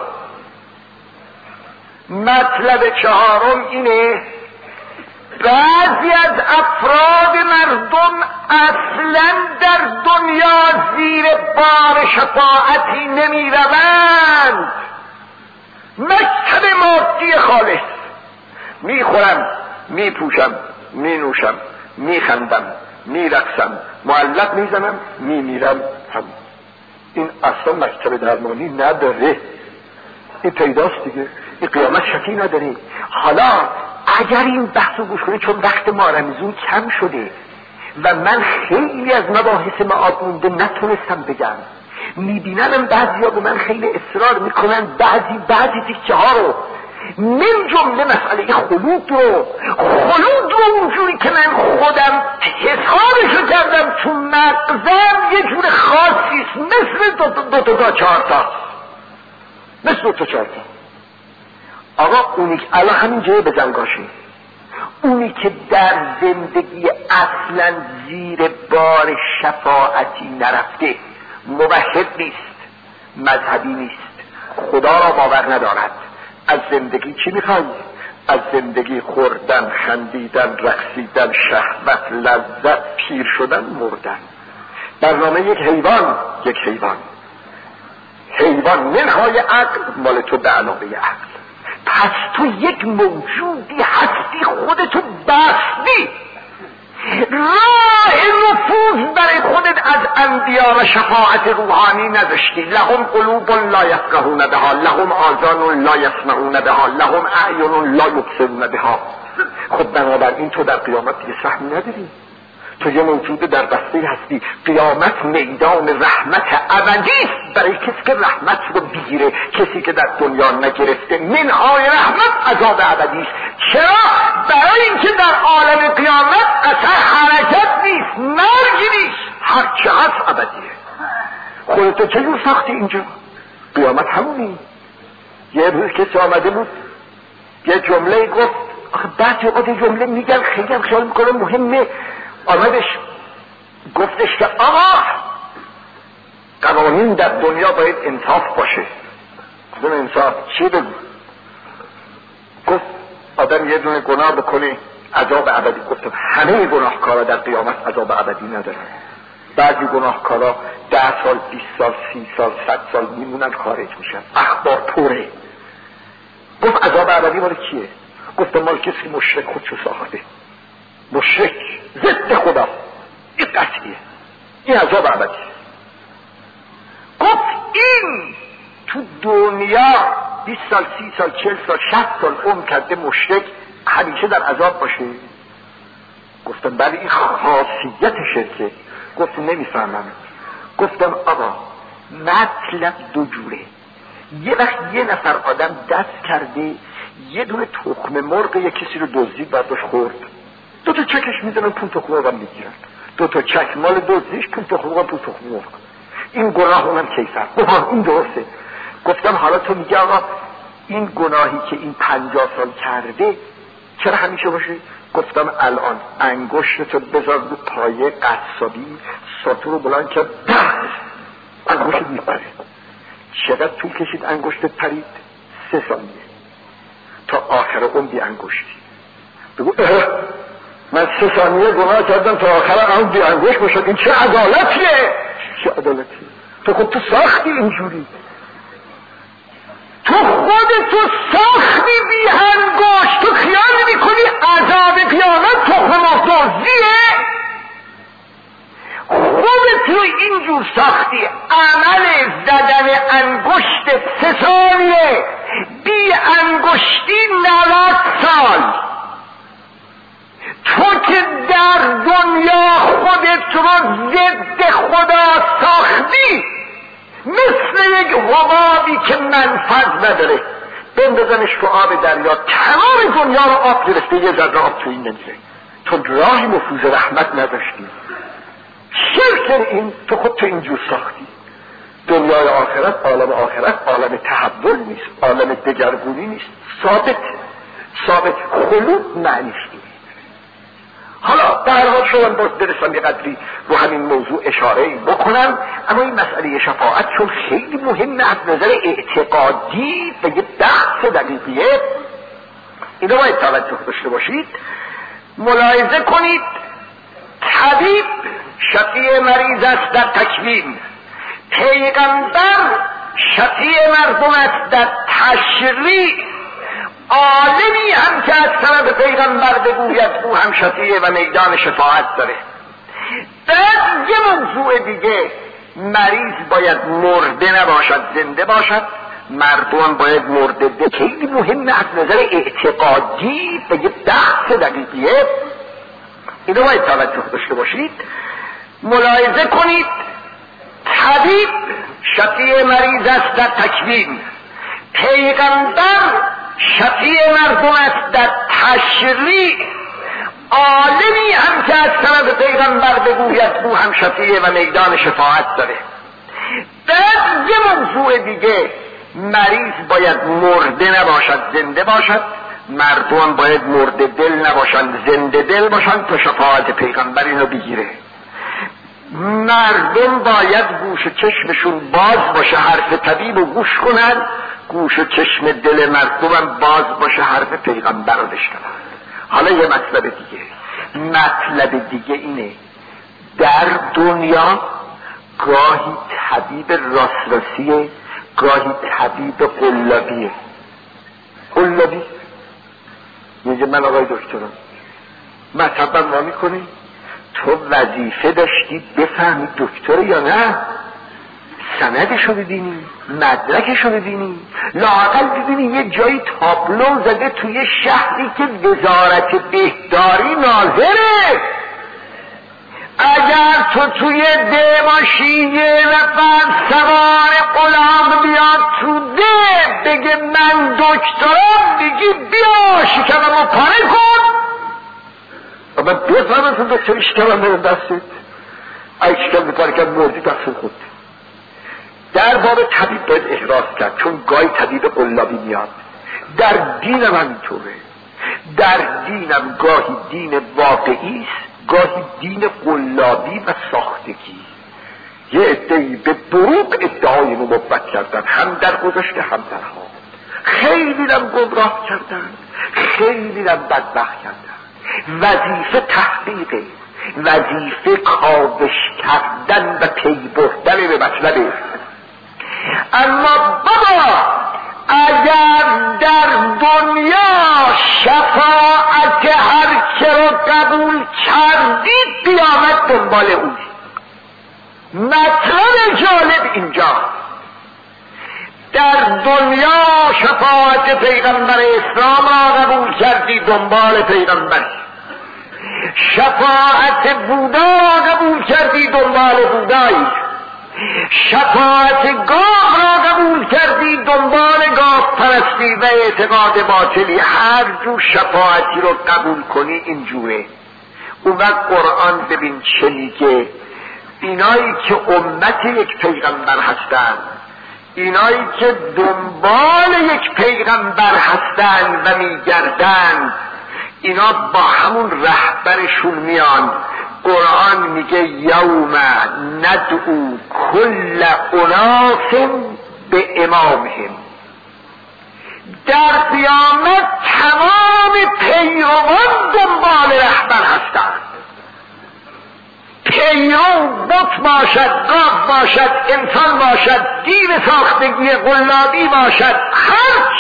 مطلب چهارم اینه بعضی از افراد مردم اصلا در دنیا زیر بار شفاعتی نمی روند. مکتب مادی خالص، می خورم، می پوشم، می نوشم، می خندم، می رقصم، معلق می زنم، می میرم. هم این اصلا مکتب درمانی نداره. این پیداست دیگه، این قیامت شکی نداره. حالا اگر این بحثو گوش کنید، چون وقت ما رمزون کم شده و من خیلی از مباحث معاد مونده نتونستم بگم، میبینم بعضی ها به من خیلی اصرار میکنن بعضی بعضی تیکه ها رو، من جمله مسئله خلود رو خلود رو اونجوری که من خودم حسابشو کردم تو مغزم یه جور خاصیست، مثل دو تا دو تا, دو تا چهار تا مثل دو تا چهار تا. آقا اونی که الان همین جایی بزن گاشه، اونی که در زندگی اصلا زیر بار شفاعتی نرفته، موحد نیست، مذهبی نیست، خدا را باور ندارد، از زندگی چی میخوای؟ از زندگی خوردن، خندیدن، رقصیدن، شهوت، لذت، پیر شدن، مردن. برنامه یک حیوان یک حیوان حیوان منهای عقل، مال تو به علاوه عقل. پس تو یک موجودی هستی، خودتو بستی، راه نفوذ برای خودت از انبیا و شفاعت روحانی نداشتی. لهم قلوب لا یفقهون بها، لهم آذان لا یسمعون بها، لهم اعین لا یبصرون بها. خب بنابراین تو در قیامت دیگه سهمی نداری، تو یه موجود در بسته هستی. قیامت میدان رحمت ابدی است برای کسی که رحمت رو بگیره، کسی که در دنیا نگرفته. منهای رحمت عذاب ابدی است. چرا؟ برای اینکه در عالم قیامت اصلا حرکت نیست، مرگ نیست، هر چه هست ابدیه. خودتو چجور ساختی اینجا؟ قیامت همونی. یه روز کسی آمده بود یه جمله گفت، آخه بعضی اوقات جمله میگن خیلی هم خیال میکنه مهمه، آمدش گفتش که آقا قوانین در دنیا باید انصاف باشه. دون انصاف چی بگو؟ گفت آدم یه دونه گناه بکنه عذاب ابدی. گفتم همه گناهکارا در قیامت عذاب ابدی ندارن، بعضی گناهکارا ده سال بیست سال سی سال صد سال میمونن خارج میشن، اخبار پره. گفت عذاب ابدی مال کیه؟ گفتم مال کسی مشرک خودشو ساخته، مشرک ضد خدا، این قطعیه، این عذاب ابدی. گفت این تو دنیا بیست سال سی سال چهل سال شصت سال عمر کرده مشرک همیشه در عذاب باشه؟ گفتم بله این خاصیت شرکه. گفت نمیفهمم. گفتم آقا مطلب دو جوره. یه وقت یه نفر آدم دست کرده یه دونه تخم مرغ یه کسی رو دزدید برداشت خورد، دو تا چکش میدونن پول تخم مرغ هم میگیرن، دو تا چک مال دزدیش پول تخم مرغ پول تخم مرغ. این گناه اونم کیفر. گفتم این درسته. گفتم حالا تو میگه آقا این گناهی که این پنجاه سال کرده چرا همیشه باشه؟ گفتم الان انگشتتو بذار رو پایه قصابی، ساتو رو بلند کرد انگشت میپره. چقدر طول کشید انگشتت پرید؟ سه ثانیه. تا آخر اون بی انگشتی. بگو من سه ثانیه گناه کردم تا آخر اون بی انگشت باشد. این چه عدالتیه؟ چه عدالتیه؟ تو خود تو ساختی اینجوری، تو خودتو ساختی بی انگشت. تو خیال میکنی عذاب قیامت تخم مرغ‌دزدیه؟ خودتو اینجور ساختی. عمل زدن انگشت سه ثانیه، بی انگشتی نود سال. تو که در دنیا خودت رو ضد خدا ساختی، مثل یک حبابی که منفذ نداره، بندازنش تو آب دریا تمام دنیا رو آب گرفته، یه ذره آب توی نمیره. تو راه نفوذ رحمت نداشتی. شرک این تو خود تو اینجور ساختی. دنیای آخرت، عالم آخرت عالم تحول نیست، عالم دگرگونی نیست، ثابت ثابت خلود معنیش نیست. حالا در حال شدن باز برسم یه قدری رو همین موضوع اشاره بکنم، اما این مسئله شفاعت چون خیلی مهمه از نظر اعتقادی و یه بحث دقیقیه، اینو باید توجه داشته باشید. ملاحظه کنید طبیب شفیع مریض است در تکوین، پیغمبر شفیع مردم است در تشریع، عالمی هم که از طرف پیغمبر بگوید او هم شفیع و میدان شفاعت داره. بعد یه موضوع دیگه، مریض باید مرده نباشد، زنده باشد. مردم باید مرده ده. خیلی مهمه از نظر اعتقادی و یه بحث دقیقیه، اینو باید توجه داشته باشید. ملاحظه کنید طبیب شفیع مریض است در تکوین، پیغمبر شفیع مردم است در تشریع، عالمی هم که از طرف پیغمبر بگوید او هم شفیع و میدان شفاعت داره. بعد یه موضوع دیگه، مریض باید مرده نباشد، زنده باشد. مردم باید مرده دل نباشند، زنده دل باشند تا شفاعت پیغمبر اینو بگیره. مردم باید گوش و چشمشون باز باشه، حرف طبیب رو گوش کنن، گوش و چشم دل مردم باز باشه، حرف پیغمبر رو بشنون. حالا یه مطلب دیگه، مطلب دیگه اینه در دنیا گاهی طبیب راستراسی، گاهی طبیب قلابیه. قلابی میگه من آقای دکترم، مطبم ما میکنی تو وظیفه داشتی بفهمی دکتر یا نه، سندشو ببینی، مدرکشو ببینی، لااقل ببینی یه جایی تابلو زده توی شهری که وزارت بهداری ناظره. اگر تو توی ده ماشین یه نفر سوار قلاق بیاد تو ده بگه من دکترم، بگی بیا شکممو پاره کن، اما بفهمم تو دکتری شکمم برم دستت، ای شکم بپاره کن مردی دست خود. در باب طبیب باید احراز کرد، چون گاهی طبیب قلابی میاد. در دینم همینطوره، در دینم گاهی دین واقعی است، گاهی دین قلابی و ساختگی. یه عده‌ای به دروغ ادعای نبوت کردن، هم در گذشته هم در حال. خیلی هم گمراه کردن، خیلی هم بدبخت کردن. وظیفه تحقیقه، وظیفه کاوش کردن و پی بردن به مطلبه. اما بابا اگر در دنیا شفاعت هر که رو قبول کردی قیامت دنبال اوی. مطلب جالب اینجا، در دنیا شفاعت پیغمبر اسلام را قبول کردی دنبال پیغمبر، شفاعت بودا را قبول کردی دنبال بودایی، شفاعت گاه را قبول کردی دنبال گاه پرستی و اعتقاد باطلی. هر جو شفاعتی رو قبول کنی اینجوره. اون وقت قرآن ببین چه میگه، اینایی که امت یک پیغمبر هستند، اینایی که دنبال یک پیغمبر هستند و میگردند، اینا با همون رهبرشون میان. قرآن میگه یوم ندعو کل اناس به امامهم. در قیامت تمام پیروان دنبال رهبر هستند. پیرو بت باشد، قاب باشد، انسان باشد، دین ساختگی قلابی باشد، هرچ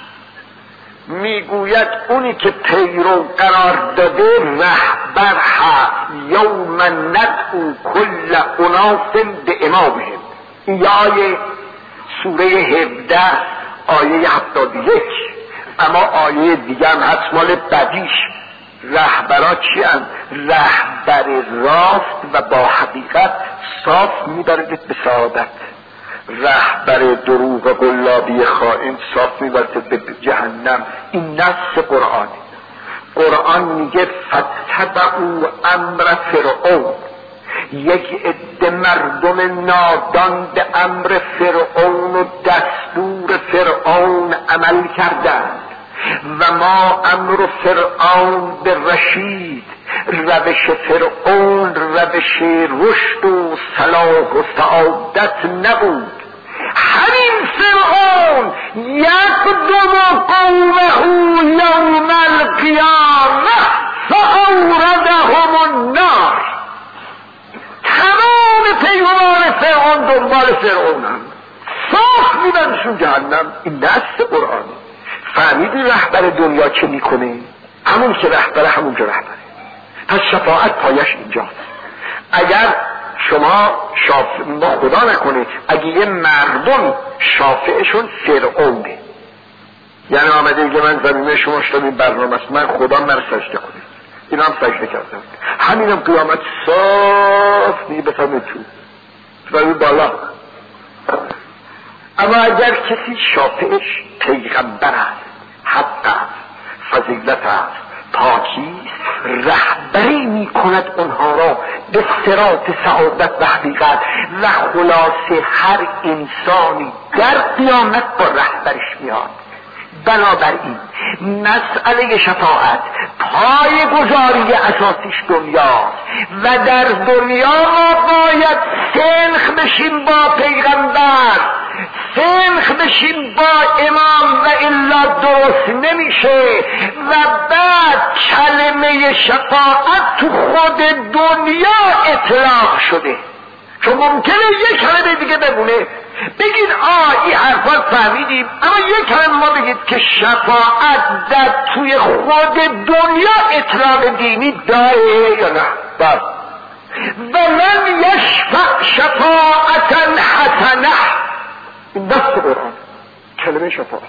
میگوید اونی که پیرو قرار داده رهبر هست. یوم ندعو کل اناس به امامهم. این آیه سوره هفده آیه هفتاد و یک. اما آیه دیگه هم هست مال بدیش. رهبرا چی هم؟ رهبر راست و با حقیقت صاف میبردت به سعادت. رهبر دروغ و قلابی خائن صاف میبردت به جهنم. این نص قرآنه. قرآن میگه فتبعوا امر فرعون. یک عده مردم نادان به امر فرعون و دستور فرعون عمل کردند و ما امر فرعون به رشید. روش فرعون روش رشد و صلاح و سعادت نبود. همین فرعون یقدم قومه یوم القیامه فاوردهم النار. تمام پیروان فرعون دنبال فرعونم، صاف میبرشون جهنم. این دست قرآنی. فهمیدی رهبر دنیا چه میکنه؟ همون که رهبره همون که رهبره. پس شفاعت پایش اینجاست. اگر شما شافع، ما خدا نکنه اگه یه مردم شافعشون فرعونه، یعنی آمده میگه من زمینه شما شدم این برنامه است، من خدا من سجده کنید، این هم سجده کردم، همین هم قیامت صاف میگه بفهمه تو تو بالا. اما اگر کسی شافعش پیغمبر است، حق است، فضیلت است، پاکی، رهبری می کند اونها را به صراط سعادت و حقیقت. و خلاصه هر انسانی در قیامت با رهبرش میاد. بنابراین مسئله شفاعت پای گذاری اساسیش دنیاست و در دنیا ما باید سنخ بشیم با پیغمبر، سنخ بشیم با امام و الا درست نمیشه. و بعد کلمه شفاعت تو خود دنیا اطلاق شده، چون ممکنه یک کلمه دیگه بمونه. بگید آه این حرفات فهمیدیم، اما یک کلمه ما بگید که شفاعت در توی خود دنیا اطلاق دینی داره یا نه؟ داره. و من یشفع شفاعتا حسنه، این دست قرآن کلمه شفاعت.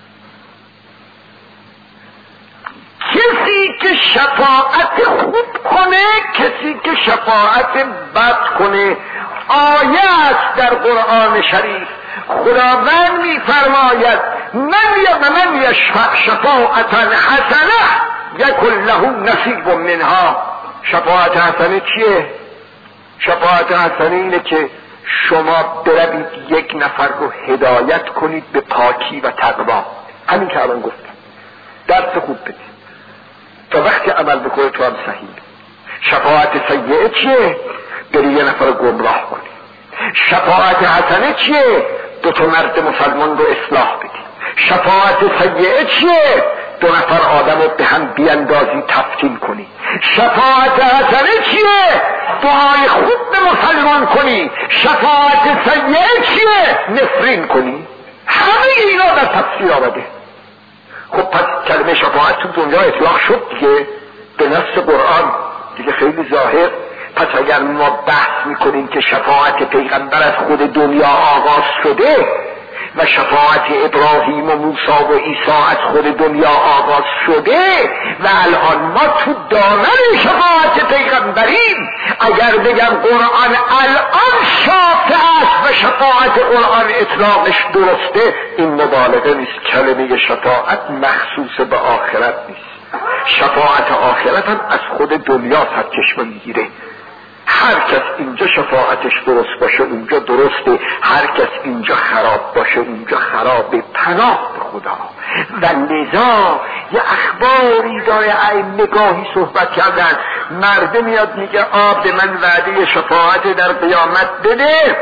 کسی که شفاعت خوب کنه، کسی که شفاعت بد کنه. آیه است در قرآن شریف، خداوند می‌فرماید من یا من یشفع شفاعتا حسنه یکن له نصیب منها. شفاعت حسنه چیه؟ شفاعت حسنه اینه که شما بروید یک نفر رو هدایت کنید به پاکی و تقوا. همین که الان گفتم، درس خوب بدید تا وقتی عمل بکنه تو هم صحیح. شفاعت سیئه چیه؟ بری یه نفر رو گمراه کنی. شفاعت حسنه چیه؟ دو تا مرد مسلمان رو اصلاح بدی. شفاعت سیئه چیه؟ دو نفر آدم رو به هم بیاندازی تفتین کنی. شفاعت حسنه چیه؟ دعای خوب به مسلمان کنی. شفاعت سیئه چیه؟ نفرین کنی. همه اینا در تفسیر آمده. خب پس کلمه شفاعت تو دنیا اطلاق شد دیگه به نص قرآن دیگه، خیلی ظاهر. پس اگر ما بحث میکنیم که شفاعت پیغمبر از خود دنیا آغاز شده و شفاعت ابراهیم و موسی و عیسی از خود دنیا آغاز شده و الان ما تو دامن شفاعت پیغمبریم، اگر بگم قرآن الان شافع است و شفاعت قرآن اطلاقش درسته، این مبالغه نیست. کلمه شفاعت مخصوص به آخرت نیست. شفاعت آخرت هم از خود دنیا سرچشمه میگیره. هر کس اینجا شفاعتش درست باشه اونجا درسته، هر کس اینجا خراب باشه اونجا خرابه. پناه به خدا. و لذا یه اخباری داره، این نگاهی صحبت کردن، مرده میاد میگه آب به من وعده شفاعت در قیامت بده.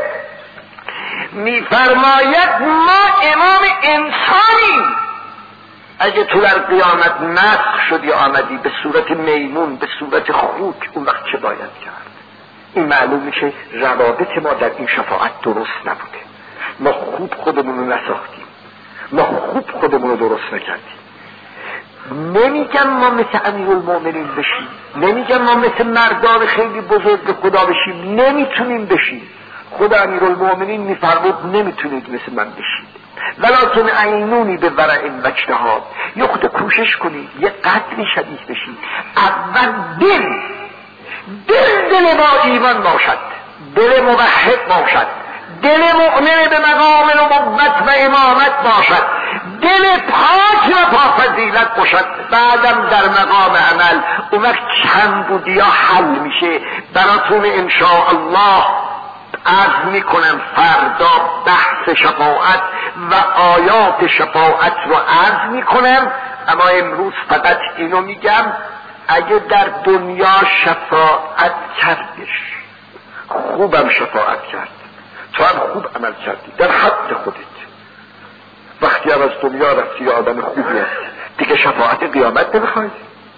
میفرماید ما امام انسانیم، اگه تو در قیامت نسخ شدی آمدی به صورت میمون، به صورت خوک، اون وقت چه باید کرد؟ این معلوم میشه روابط ما در این شفاعت درست نبوده. ما خوب خودمون رو نساختیم، ما خوب خودمون رو درست نکردیم. نمیگم ما مثل امیرالمومنین بشیم، نمیگم ما مثل مردان خیلی بزرگ خدا بشیم، نمیتونیم بشیم. خدا امیرالمومنین میفرمود نمیتونید مثل من بشید، ولکن عینونی به ورع واجتهاد. یه خود کوشش کنید یه قدری شدید بشید. اول دل دل دل با ایمان باشد، دل موحد باشد، دل مؤمن به مقام نبوت و امامت باشد، دل پاک و پاکفضیلت باشد. بعدم در مقام عمل اون وقت چند بودی ها حل میشه. براتون انشاءالله عرض میکنم فردا بحث شفاعت و آیات شفاعت رو عرض میکنم، اما امروز فقط اینو میگم اگه در دنیا شفاعت کردش، خوبم شفاعت کرد، تو هم خوب عمل کردی در حد خودت، وقتی هم از دنیا رفتی آدم خوبی هست دیگه شفاعت قیامت نمیخوای.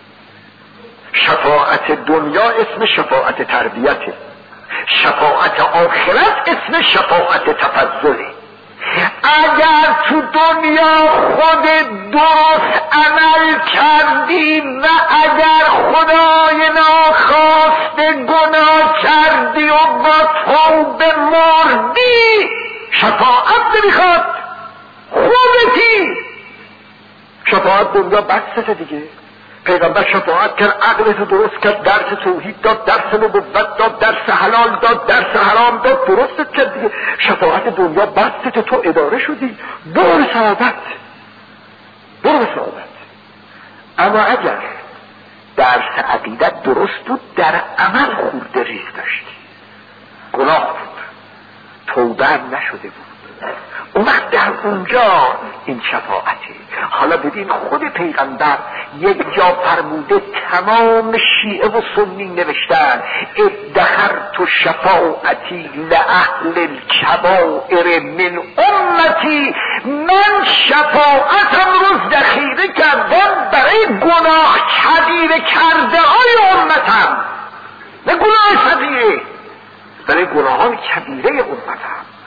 شفاعت دنیا اسم شفاعت تربیته، شفاعت آخرت اسم شفاعت تفضله. اگر تو دنیا خود درست عمل کردی و اگر خدای ناخواسته گناه کردی و با توبه مردی، شفاعت نمیخواد، خودتی. شفاعت دنیا بسته دیگه. پیغمبر شفاعت کرد، عقلتو درست کرد، درس توحید داد، درس نبوت داد، درس حلال داد، درس حرام داد، درست کرد دیگه. شفاعت دنیا بسته تو اداره شدی، برو سعادت، برو سعادت. اما اگر درس عقیدت درست بود، در عمل خورده ریز داشتی، گناه بود، توبه نشده بود، اون وقت در اونجا این شفاعته. حالا ببین خود پیغمبر یک جا فرموده، تمام شیعه و سنی نوشتن ادخرت شفاعتی لأهل الکبائر من امتی، من شفاعتم رو ذخیره کردم برای گناه کبیره کرده های امتم، نه گناه صغیره، برای گناهان کبیره امتم.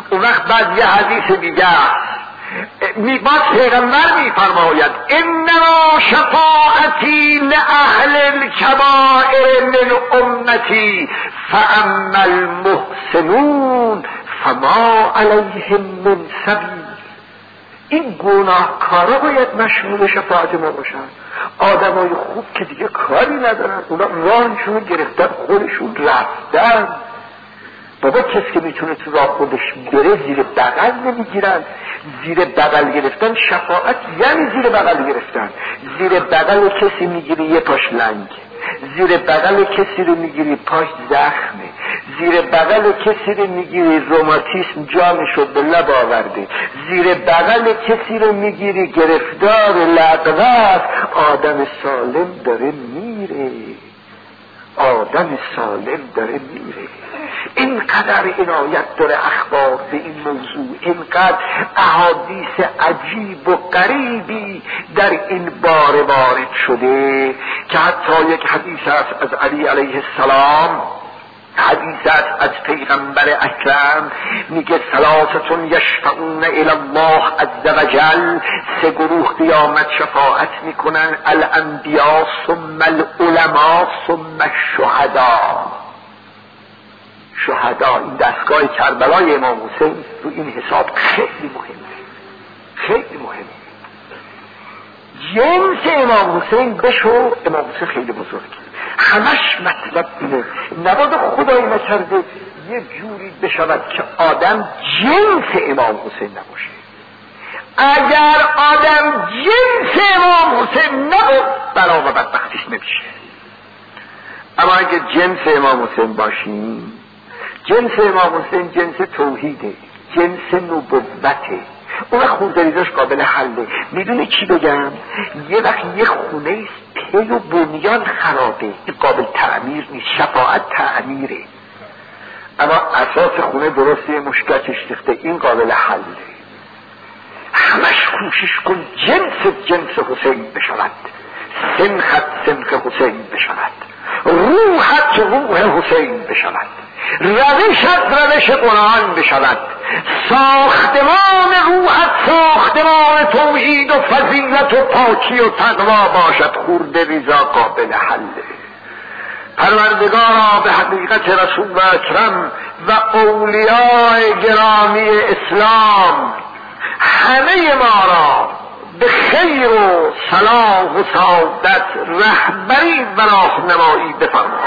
اون وقت بعد یه حدیث دیگه می باز پیغمبر می فرماید انما شفاعتی لأهل الكبائر من امتی فاما المحسنون فما علیهم من سبیل. این گناهکارا باید مشمول شفاعت ما باشن. آدمای خوب که دیگه کاری ندارن، اونا راهشون گرفتن، خودشون رفتن. بابا کسی که میتونه تو راه خودش بره زیر بغل نمیگیرن. زیر بغل گرفتن شفاعت یعنی زیر بغل گرفتن. زیر بغل کسی میگیری یه پاش لنگ، زیر بغل کسی رو میگیری پاش زخمه، زیر بغل کسی رو میگیری روماتیسم جانشو به لب آورده، زیر بغل کسی رو میگیری گرفتار لغوه. آدم سالم داره میره، آدم سالم داره میره. اینقدر عنایت داره اخبار به این موضوع، اینقدر احادیث عجیب و غریبی در این باره وارد شده که حتی یک حدیث است از علی علیه السلام، حدیث است از پیغمبر اکرم، میگه ثلاثتون یشفعون الی الله عز وجل، سه گروه قیامت شفاعت میکنن، الانبیاء ثم العلماء ثم الشهداء. شهدا این دستگاه کربلای امام حسین رو این حساب خیلی مهمه، خیلی مهمه. جنس امام حسین بشو، امام حسین خیلی بزرگه، همش مطلب اینه. نباید خدای نکرده یه جوری بشود که آدم جنس امام حسین نباشه. اگر آدم جنس امام حسین نبود بلا و بدبختیش نمیشه. اما اگر جنس امام حسین باشیم، جنس امام حسین جنس توحیده، جنس نبوته، اون وقت خوردریزش قابل حله. میدونی چی بگم؟ یه وقت یه خونه ایست پی و بنیان خرابه، این قابل تعمیر نیست، شفاعت تعمیره. اما اساس خونه درسته، مشکلش ریخته، این قابل حله. همش کوشش کن جنس جنس حسین بشود، سنخت سنخ حسین بشود، روحت روح حسین بشود، روشت روش قرآن بشود، ساختمان روحت ساختمان توحید و فضیلت و پاکی و تقوا باشد. خورده ریزا قابل حله. پروردگارا به حقیقت رسول اکرم و اولیاء گرامی اسلام همه ما را به خیر و صلاح و سعادت رهبری و راهنمایی بفرما.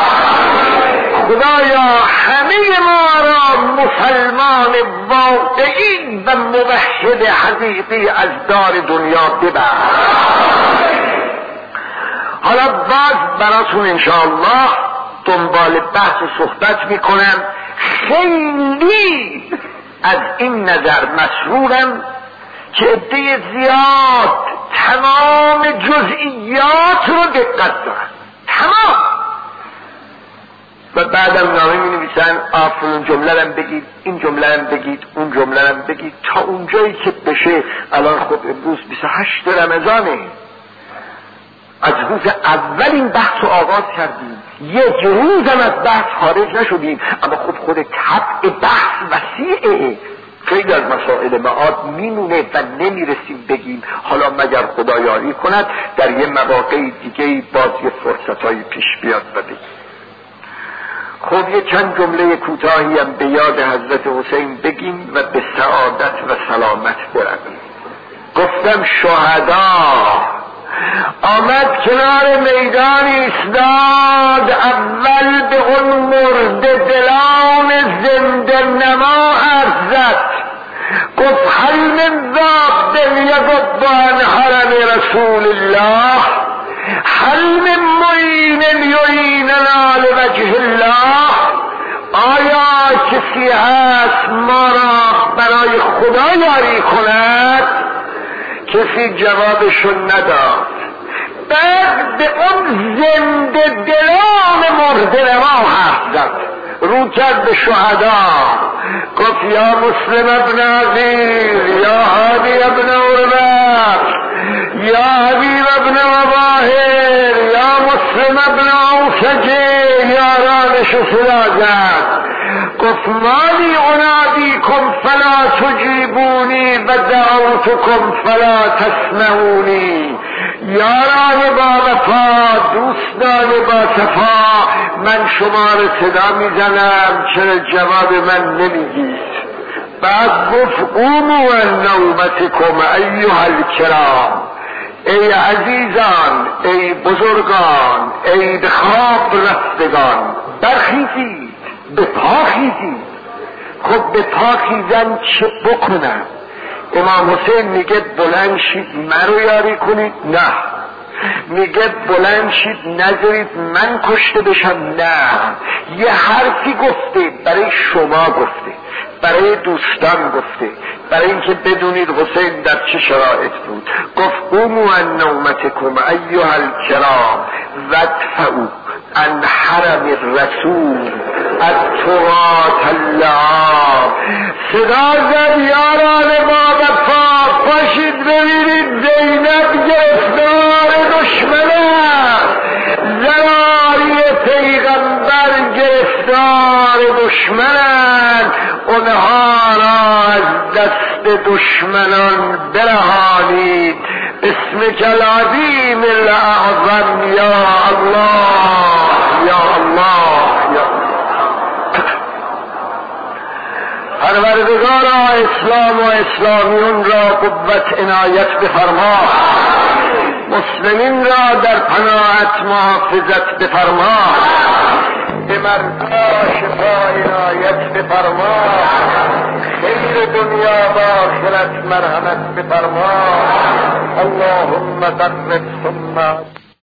خدایا همه ما را مسلمان واقعی و موحد حقیقی از دار دنیا ببر. حالا بعد براتون انشاءالله دنبال بحث و صحبت میکنم. خیلی از این نظر مسرورم که عده زیاد تمام جزئیات رو دقت دارن، تمام، و بعدم نامه می نویسن آفرون جمله رم بگید، این جمله رم بگید، اون جمله رم بگید، تا اونجایی که بشه. الان خب امروز بیست و هشت رمضانه، از روز اول این بحث رو آغاز کردیم، یک روزم از بحث خارج نشدیم. اما خب خود طبع بحث وسیعه، خیلی از مسائل معاد میمونه و نمیرسیم بگیم. حالا مگر خدا یاری کند در یه مواقع دیگه باز یه فرصتایی پیش بیاد و بگیم. خب یه چند جمله کوتاهی هم به یاد حضرت حسین بگیم و به سعادت و سلامت برویم. گفتم شهدا آمد کنار میدان ایستاد، اول به اون مرده دلان زنده نما عرض زد، گفت هل من ذاق دل یگب عن حرم رسول الله، هل من معین یعیننا لوجه الله. آیا کسی هست ما را برای خدا یاری کند؟ کسی جوابشون نداد. بعد به اون زنده دلان مرده نما حرف زد، رو کرد به شهدا، گفت یا مسلم ابن عزیز، یا هادی ابن عربت، یا حبیب ابن مظاهر، یا مسلم ابن اوسجه، یارانش صدا زد، گفت مالی انادیکم فلا تجیبونی و دعوتکم فلا تسمعونی. یاران با وفا، دوستان با صفا، من شما رو صدا میزنم چرا جواب من نمیگید؟ بعد گفت قوموا نومتکم ایها الکرام، ای عزیزان، ای بزرگان، ای به خواب رفتگان، برخیزید، به پا خیزید. خب به پا خیزن چه بکنم؟ امام حسین میگه بلند شید من رو یاری کنید؟ نه. میگه بلند شید نذارید من کشته بشم؟ نه. یه حرفی گفته، برای شما گفته، برای دوستان گفته، برای اینکه بدونید حسین در چه شرایط بود. گفت قوموا عن نومتکم ایها الکرام وادفعوا عن حرم الرسول الطغاة اللعاب. صدا زد یاران با وفا، پاشید ببینید زینب گرفتار دشمنه، زناری پیغمبر گرفتار دشمنن، اونها را از دست دشمنان برهانید. اسمک العظیم الاعظم یا الله یا الله یا پروردگارا اسلام و اسلامیون را قوت عنایت بفرما، مسلمین را در پناهت محافظت بفرما، به مردا شفا عنایت بفرما، خیر دنیا و آخرت مرحمت بفرما. اللهم قرب ثم